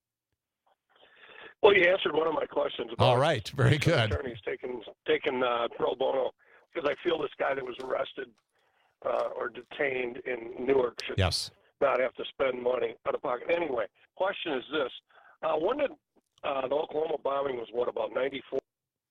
[SPEAKER 4] Well, you answered one of my questions. About
[SPEAKER 14] All right, very good.
[SPEAKER 4] Attorneys taking taking uh, pro bono, because I feel this guy that was arrested uh, or detained in Newark should
[SPEAKER 14] yes.
[SPEAKER 4] not have to spend money out of pocket. Anyway, question is this: uh, when did uh, the Oklahoma bombing was what, about ninety-four?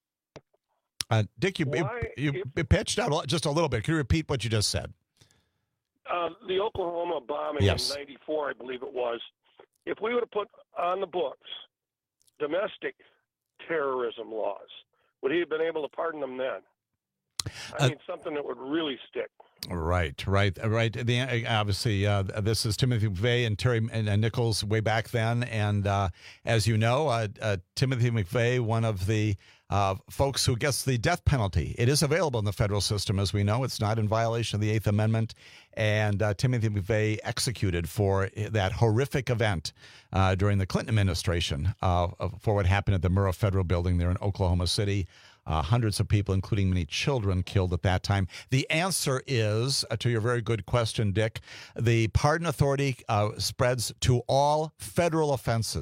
[SPEAKER 14] Uh, Dick, you
[SPEAKER 4] Why,
[SPEAKER 14] you,
[SPEAKER 4] if,
[SPEAKER 14] you pitched out just a little bit. Can you repeat what you just said?
[SPEAKER 4] Uh, the Oklahoma bombing
[SPEAKER 14] yes.
[SPEAKER 4] in ninety-four, I believe it was. If we would have put on the books domestic terrorism laws, would he have been able to pardon them then? I
[SPEAKER 14] uh,
[SPEAKER 4] mean, something that would really stick.
[SPEAKER 14] Right, right, right. The, obviously, uh, this is Timothy McVeigh and Terry and, and Nichols way back then. And uh, as you know, uh, uh, Timothy McVeigh, one of the uh, folks who gets the death penalty. It is available in the federal system, as we know. It's not in violation of the Eighth Amendment. And uh, Timothy McVeigh executed for that horrific event uh, during the Clinton administration uh, for what happened at the Murrah Federal Building there in Oklahoma City. Uh, hundreds of people, including many children, killed at that time. The answer is, uh, to your very good question, Dick, the pardon authority uh, spreads to all federal offenses.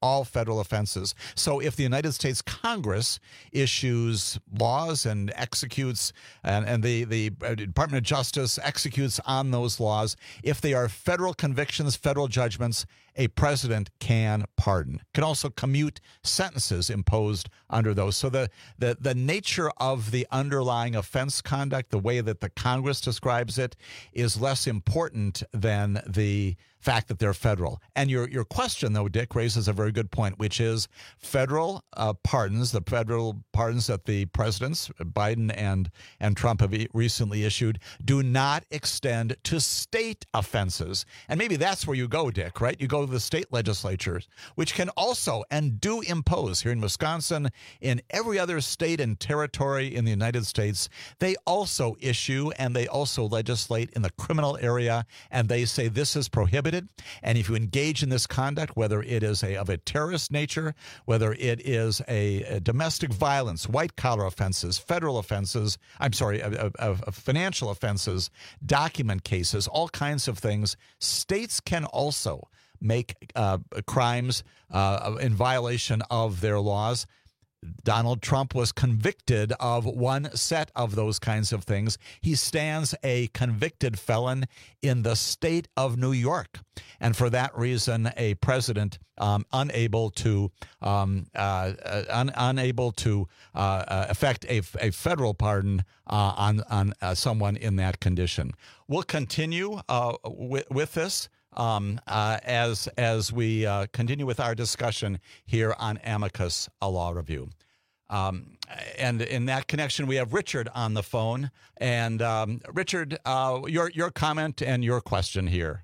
[SPEAKER 14] all federal offenses. So if the United States Congress issues laws and executes, and, and the, the Department of Justice executes on those laws, if they are federal convictions, federal judgments, a president can pardon, can also commute sentences imposed under those. So the, the, the nature of the underlying offense conduct, the way that the Congress describes it, is less important than the fact that they're federal. And your your question, though, Dick, raises a very good point, which is federal uh, pardons, the federal pardons that the presidents, Biden and, and Trump, have recently issued, do not extend to state offenses. And maybe that's where you go, Dick, right? You go to the state legislatures, which can also and do impose here in Wisconsin, in every other state and territory in the United States, they also issue and they also legislate in the criminal area, and they say this is prohibited. And if you engage in this conduct, whether it is a of a terrorist nature, whether it is a, a domestic violence, white-collar offenses, federal offenses, I'm sorry, of, of, of financial offenses, document cases, all kinds of things, states can also make uh, crimes uh, in violation of their laws. Donald Trump was convicted of one set of those kinds of things. He stands a convicted felon in the state of New York. And for that reason, a president um, unable to um, uh, un- unable to uh, uh, effect a, a federal pardon uh, on, on uh, someone in that condition. We'll continue uh, with, with this. Um, uh, as as we uh, continue with our discussion here on Amicus, a Law Review. Um, and in that connection, we have Richard on the phone. And um, Richard, uh, your your comment and your question here.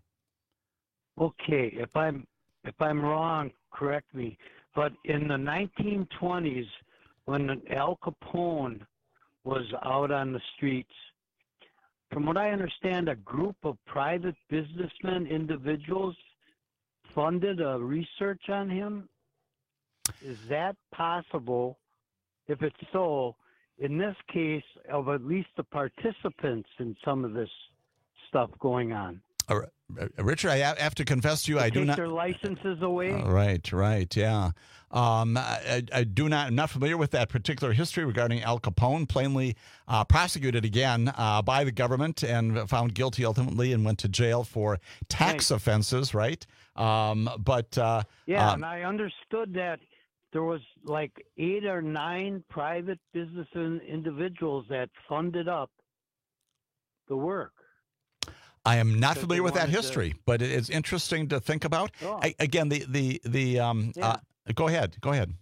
[SPEAKER 5] Okay, if I'm if I'm wrong, correct me. But in the nineteen twenties, when Al Capone was out on the streets, from what I understand, a group of private businessmen, individuals, funded a research on him. Is that possible? If it's so, in this case, of at least the participants in some of this stuff going on.
[SPEAKER 14] Uh, Richard, I have to confess to you,
[SPEAKER 5] to
[SPEAKER 14] I do
[SPEAKER 5] take
[SPEAKER 14] not.
[SPEAKER 5] Their licenses away.
[SPEAKER 14] Uh, right, right, yeah. Um, I, I do not. I'm not familiar with that particular history regarding Al Capone. Plainly uh, prosecuted again uh, by the government and found guilty ultimately, and went to jail for tax right. offenses. Right. Um, but uh,
[SPEAKER 5] yeah,
[SPEAKER 14] um,
[SPEAKER 5] and I understood that there was like eight or nine private business individuals that funded up the work.
[SPEAKER 14] I am not familiar with that history, to... but it is interesting to think about.
[SPEAKER 5] Oh.
[SPEAKER 14] I, again, the the the um.
[SPEAKER 5] Yeah.
[SPEAKER 14] Uh, go ahead. Go ahead.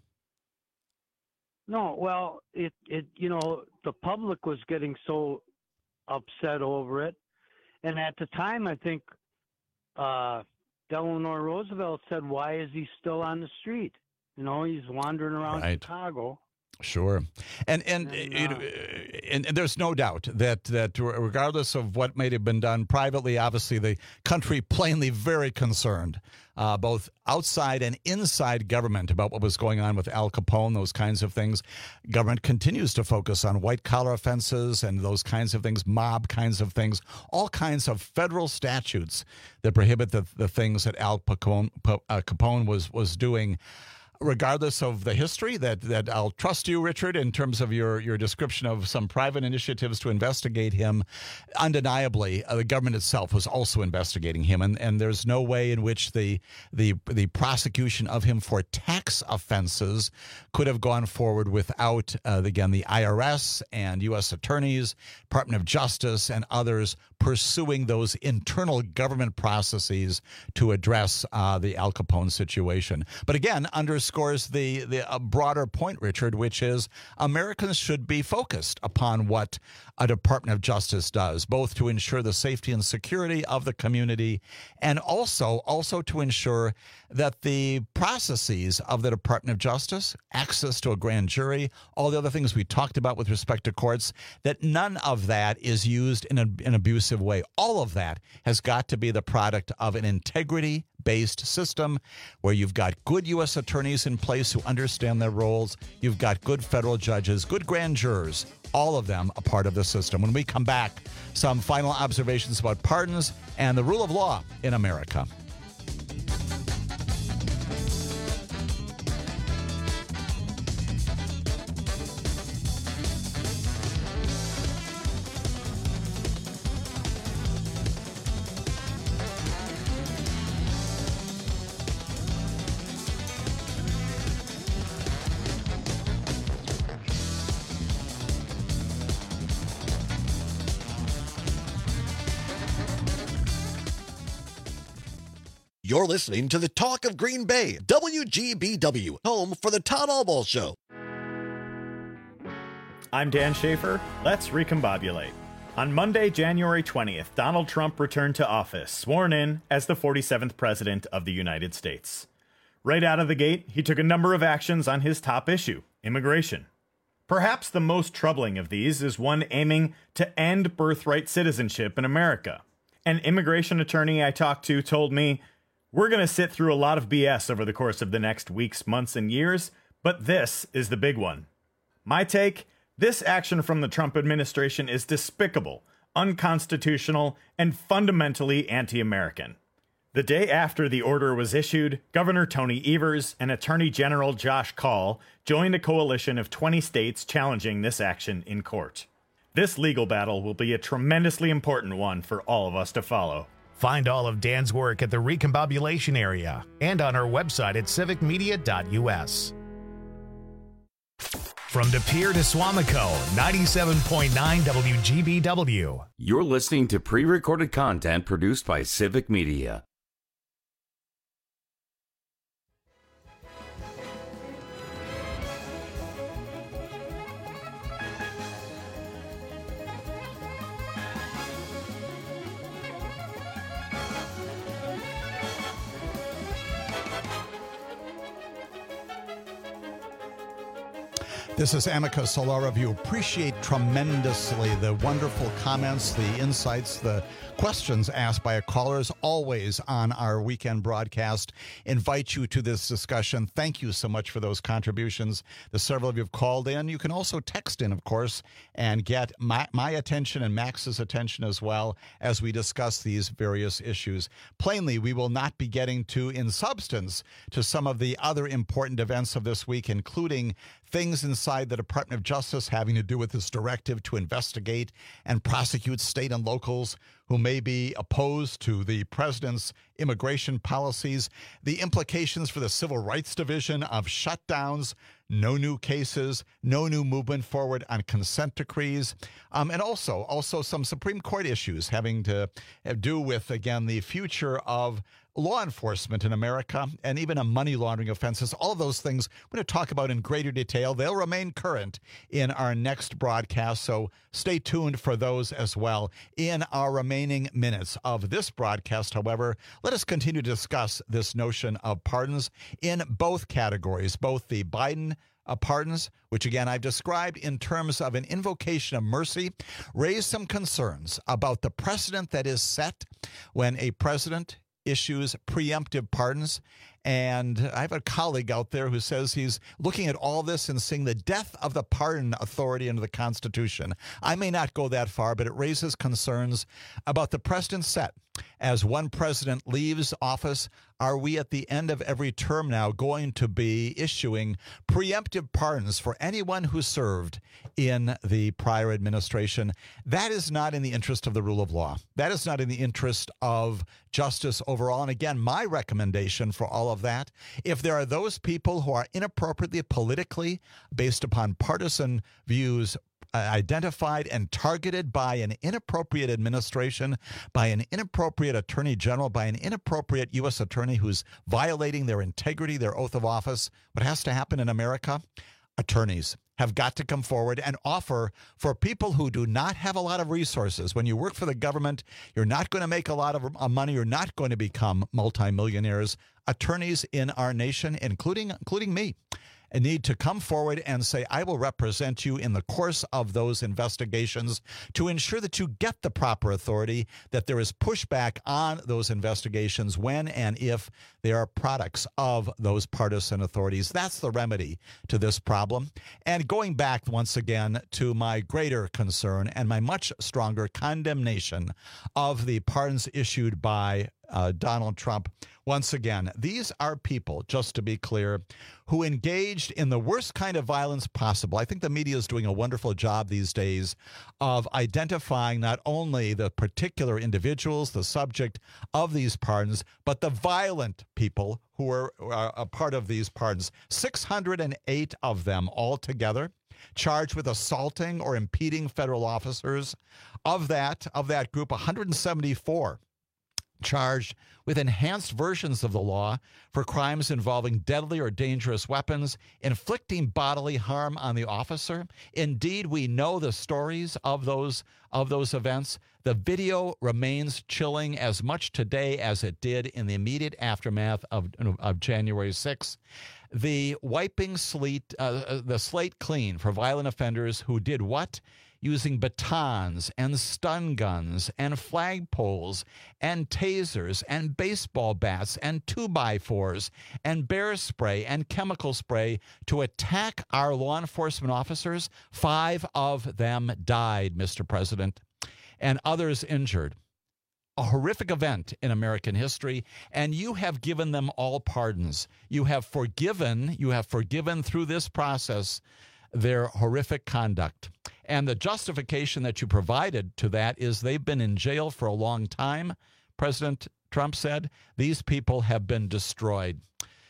[SPEAKER 5] No, well, it it you know the public was getting so upset over it, and at the time, I think uh, Delano Roosevelt said, "Why is he still on the street? You know, he's wandering around
[SPEAKER 14] right.
[SPEAKER 5] Chicago."
[SPEAKER 14] Sure, and and,
[SPEAKER 5] and,
[SPEAKER 14] you
[SPEAKER 5] uh,
[SPEAKER 14] know, and and there's no doubt that that regardless of what may have been done privately, obviously the country plainly very concerned, uh, both outside and inside government, about what was going on with Al Capone, those kinds of things. Government continues to focus on white collar offenses and those kinds of things, mob kinds of things, all kinds of federal statutes that prohibit the the things that Al Capone, uh, Capone was was doing. Regardless of the history, that, that I'll trust you, Richard, in terms of your, your description of some private initiatives to investigate him. Undeniably, uh, the government itself was also investigating him, and, and there's no way in which the, the the prosecution of him for tax offenses could have gone forward without, uh, again, the I R S and U S attorneys, Department of Justice, and others pursuing those internal government processes to address uh, the Al Capone situation. But again, underscores the, the uh, broader point, Richard, which is Americans should be focused upon what a Department of Justice does, both to ensure the safety and security of the community, and also, also to ensure that the processes of the Department of Justice, access to a grand jury, all the other things we talked about with respect to courts, that none of that is used in a, an abusive way. All of that has got to be the product of an integrity-based system where you've got good U S attorneys in place who understand their roles. You've got good federal judges, good grand jurors, all of them a part of the system. When we come back, some final observations about pardons and the rule of law in America.
[SPEAKER 24] You're listening to the Talk of Green Bay, W G B W, home for the Tom Albaugh Show.
[SPEAKER 6] I'm Dan Schaefer. Let's recombobulate. On Monday, January twentieth, Donald Trump returned to office, sworn in as the forty-seventh President of the United States. Right out of the gate, he took a number of actions on his top issue, immigration. Perhaps the most troubling of these is one aiming to end birthright citizenship in America. An immigration attorney I talked to told me, "We're going to sit through a lot of B S over the course of the next weeks, months, and years, but this is the big one." My take? This action from the Trump administration is despicable, unconstitutional, and fundamentally anti-American. The day after the order was issued, Governor Tony Evers and Attorney General Josh Kaul joined a coalition of twenty states challenging this action in court. This legal battle will be a tremendously important one for all of us to follow.
[SPEAKER 1] Find all of Dan's work at the Recombobulation area and on our website at civic media dot u s. From De Pere to Swamico, ninety-seven point nine W G B W.
[SPEAKER 13] You're listening to pre-recorded content produced by Civic Media.
[SPEAKER 14] This is Amicus, a law review. Appreciate tremendously the wonderful comments, the insights, the questions asked by our callers, always on our weekend broadcast. Invite you to this discussion. Thank you so much for those contributions. The several of you have called in. You can also text in, of course, and get my, my attention and Max's attention as well as we discuss these various issues. Plainly, we will not be getting to, in substance, to some of the other important events of this week, including things inside the Department of Justice having to do with this directive to investigate and prosecute state and locals who may be opposed to the president's immigration policies, the implications for the Civil Rights Division of shutdowns, no new cases, no new movement forward on consent decrees, um, and also, also some Supreme Court issues having to do with, again, the future of law enforcement in America, and even a money laundering offenses. All of those things we're going to talk about in greater detail. They'll remain current in our next broadcast, so stay tuned for those as well. In our remaining minutes of this broadcast, however, let us continue to discuss this notion of pardons in both categories, both the Biden Uh, pardons, which again I've described in terms of an invocation of mercy, raise some concerns about the precedent that is set when a president issues preemptive pardons. And I have a colleague out there who says he's looking at all this and seeing the death of the pardon authority under the Constitution. I may not go that far, but it raises concerns about the precedent set. As one president leaves office, are we at the end of every term now going to be issuing preemptive pardons for anyone who served in the prior administration? That is not in the interest of the rule of law. That is not in the interest of justice overall. And again, my recommendation for all of that, if there are those people who are inappropriately politically, based upon partisan views, identified and targeted by an inappropriate administration, by an inappropriate attorney general, by an inappropriate U S attorney who's violating their integrity, their oath of office, what has to happen in America? Attorneys have got to come forward and offer for people who do not have a lot of resources. When you work for the government, you're not going to make a lot of money. You're not going to become multimillionaires. Attorneys in our nation, including including me, need to come forward and say, I will represent you in the course of those investigations to ensure that you get the proper authority, that there is pushback on those investigations when and if they are products of those partisan authorities. That's the remedy to this problem. And going back once again to my greater concern and my much stronger condemnation of the pardons issued by Uh, Donald Trump. Once again, these are people, just to be clear, who engaged in the worst kind of violence possible. I think the media is doing a wonderful job these days of identifying not only the particular individuals, the subject of these pardons, but the violent people who were uh, a part of these pardons. six hundred eight of them altogether charged with assaulting or impeding federal officers. Of that, of that group, one hundred seventy-four charged with enhanced versions of the law for crimes involving deadly or dangerous weapons, inflicting bodily harm on the officer. Indeed, we know the stories of those of those events. The video remains chilling as much today as it did in the immediate aftermath of, of January sixth. The wiping slate, uh, the slate clean for violent offenders who did what? Using batons and stun guns and flagpoles and tasers and baseball bats and two-by-fours and bear spray and chemical spray to attack our law enforcement officers. Five of them died, Mister President, and others injured. A horrific event in American history, and you have given them all pardons. You have forgiven, you have forgiven through this process their horrific conduct. And the justification that you provided to that is they've been in jail for a long time. President Trump said these people have been destroyed.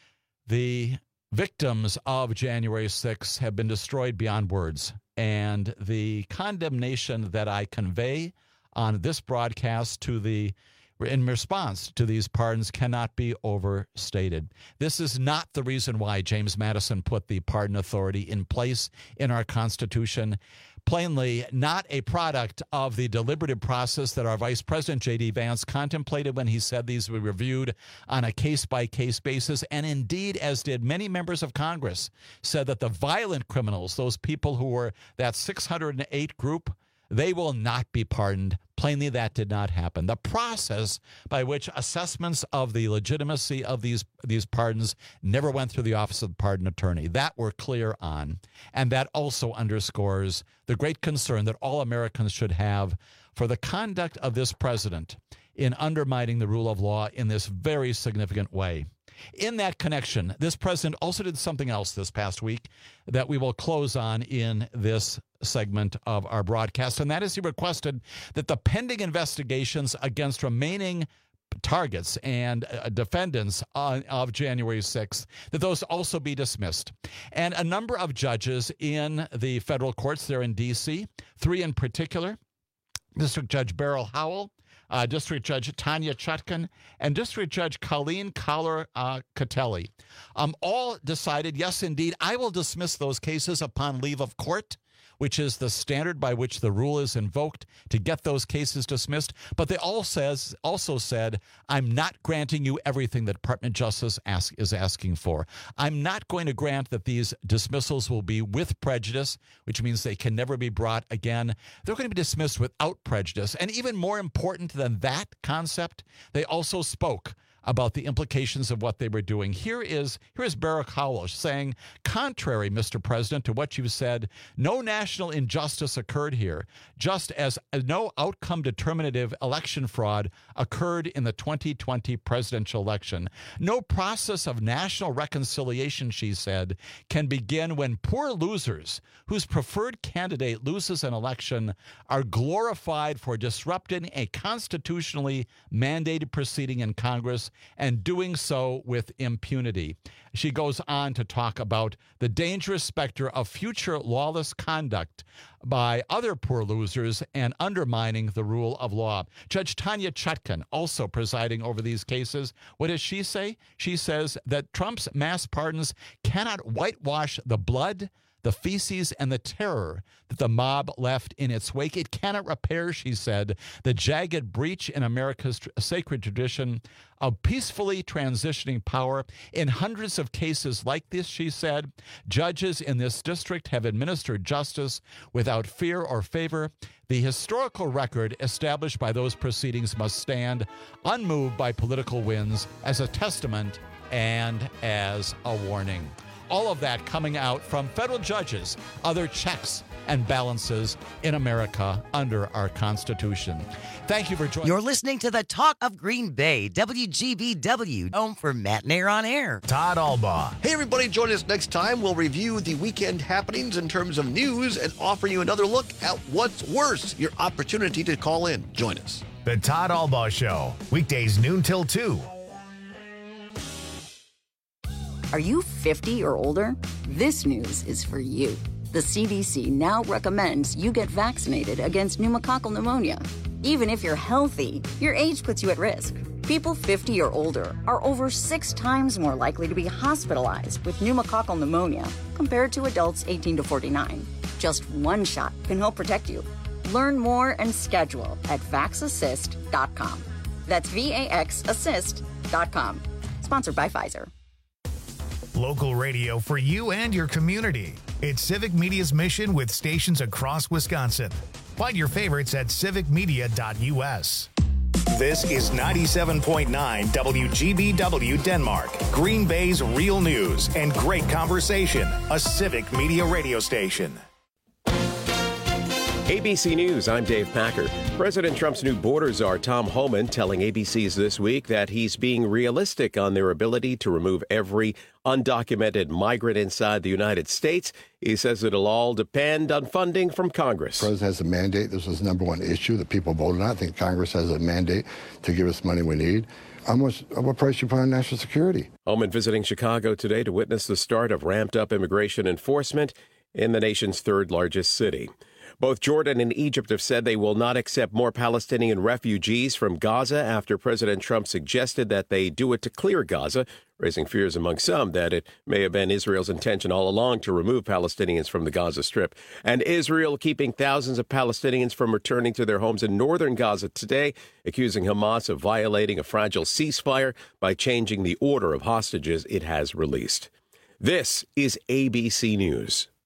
[SPEAKER 14] The victims of January sixth have been destroyed beyond words. And the condemnation that I convey on this broadcast to the in response to these pardons cannot be overstated. This is not the reason why James Madison put the pardon authority in place in our Constitution. Plainly, not a product of the deliberative process that our Vice President, J D. Vance, contemplated when he said these would be reviewed on a case-by-case basis, and indeed, as did many members of Congress, said that the violent criminals, those people who were that six hundred eight group, they will not be pardoned. Plainly, that did not happen. The process by which assessments of the legitimacy of these, these pardons never went through the Office of the Pardon Attorney. That we're clear on. And that also underscores the great concern that all Americans should have for the conduct of this president in undermining the rule of law in this very significant way. In that connection, this president also did something else this past week that we will close on in this segment of our broadcast, and that is he requested that the pending investigations against remaining targets and uh, defendants uh, of January sixth, that those also be dismissed. And a number of judges in the federal courts there in D C, three in particular, District Judge Beryl Howell, Uh, District Judge Tanya Chutkan, and District Judge Colleen Collar-Catelli, uh, um, all decided, yes, indeed, I will dismiss those cases upon leave of court, which is the standard by which the rule is invoked to get those cases dismissed. But they all says also said, I'm not granting you everything that Department of Justice ask, is asking for. I'm not going to grant that these dismissals will be with prejudice, which means they can never be brought again. They're going to be dismissed without prejudice. And even more important than that concept, they also spoke about the implications of what they were doing. Here is here is Beryl Howell saying, contrary, Mister President, to what you said, no national injustice occurred here, just as no outcome determinative election fraud occurred in the twenty twenty presidential election. No process of national reconciliation, she said, can begin when poor losers whose preferred candidate loses an election are glorified for disrupting a constitutionally mandated proceeding in Congress and doing so with impunity. She goes on to talk about the dangerous specter of future lawless conduct by other poor losers and undermining the rule of law. Judge Tanya Chutkan, also presiding over these cases, what does she say? She says that Trump's mass pardons cannot whitewash the blood, the feces, and the terror that the mob left in its wake. It cannot repair, she said, the jagged breach in America's tr- sacred tradition of peacefully transitioning power. In hundreds of cases like this, she said, judges in this district have administered justice without fear or favor. The historical record established by those proceedings must stand unmoved by political winds as a testament and as a warning. All of that coming out from federal judges, other checks and balances in America under our Constitution. Thank you for joining.
[SPEAKER 7] You're listening to the Talk of Green Bay, W G B W, home for Matt Nair on Air.
[SPEAKER 24] Todd Albaugh. Hey, everybody, join us next time. We'll review the weekend happenings in terms of news and offer you another look at what's worse, your opportunity to call in. Join us.
[SPEAKER 1] The Todd Albaugh Show, weekdays noon till two.
[SPEAKER 8] Are you fifty or older? This news is for you. The C D C now recommends you get vaccinated against pneumococcal pneumonia. Even if you're healthy, your age puts you at risk. People fifty or older are over six times more likely to be hospitalized with pneumococcal pneumonia compared to adults eighteen to forty-nine. Just one shot can help protect you. Learn more and schedule at vax assist dot com. That's V A X assist dot com. Sponsored by Pfizer.
[SPEAKER 1] Local radio for you and your community. It's Civic Media's mission with stations across Wisconsin. Find your favorites at civic media dot U S. This is ninety-seven point nine W G B W Denmark, Green Bay's real news and great conversation, a Civic Media radio station.
[SPEAKER 2] A B C News, I'm Dave Packer. President Trump's new border czar, Tom Homan, telling A B C's This Week that he's being realistic on their ability to remove every undocumented migrant inside the United States. He says it'll all depend on funding from Congress.
[SPEAKER 9] The president has a mandate. This was the number one issue that people voted on. I think Congress has a mandate to give us money we need. How much, what price you put on national security?
[SPEAKER 2] Homan visiting Chicago today to witness the start of ramped-up immigration enforcement in the nation's third-largest city. Both Jordan and Egypt have said they will not accept more Palestinian refugees from Gaza after President Trump suggested that they do it to clear Gaza, raising fears among some that it may have been Israel's intention all along to remove Palestinians from the Gaza Strip. And Israel keeping thousands of Palestinians from returning to their homes in northern Gaza today, accusing Hamas of violating a fragile ceasefire by changing the order of hostages it has released. This is A B C News.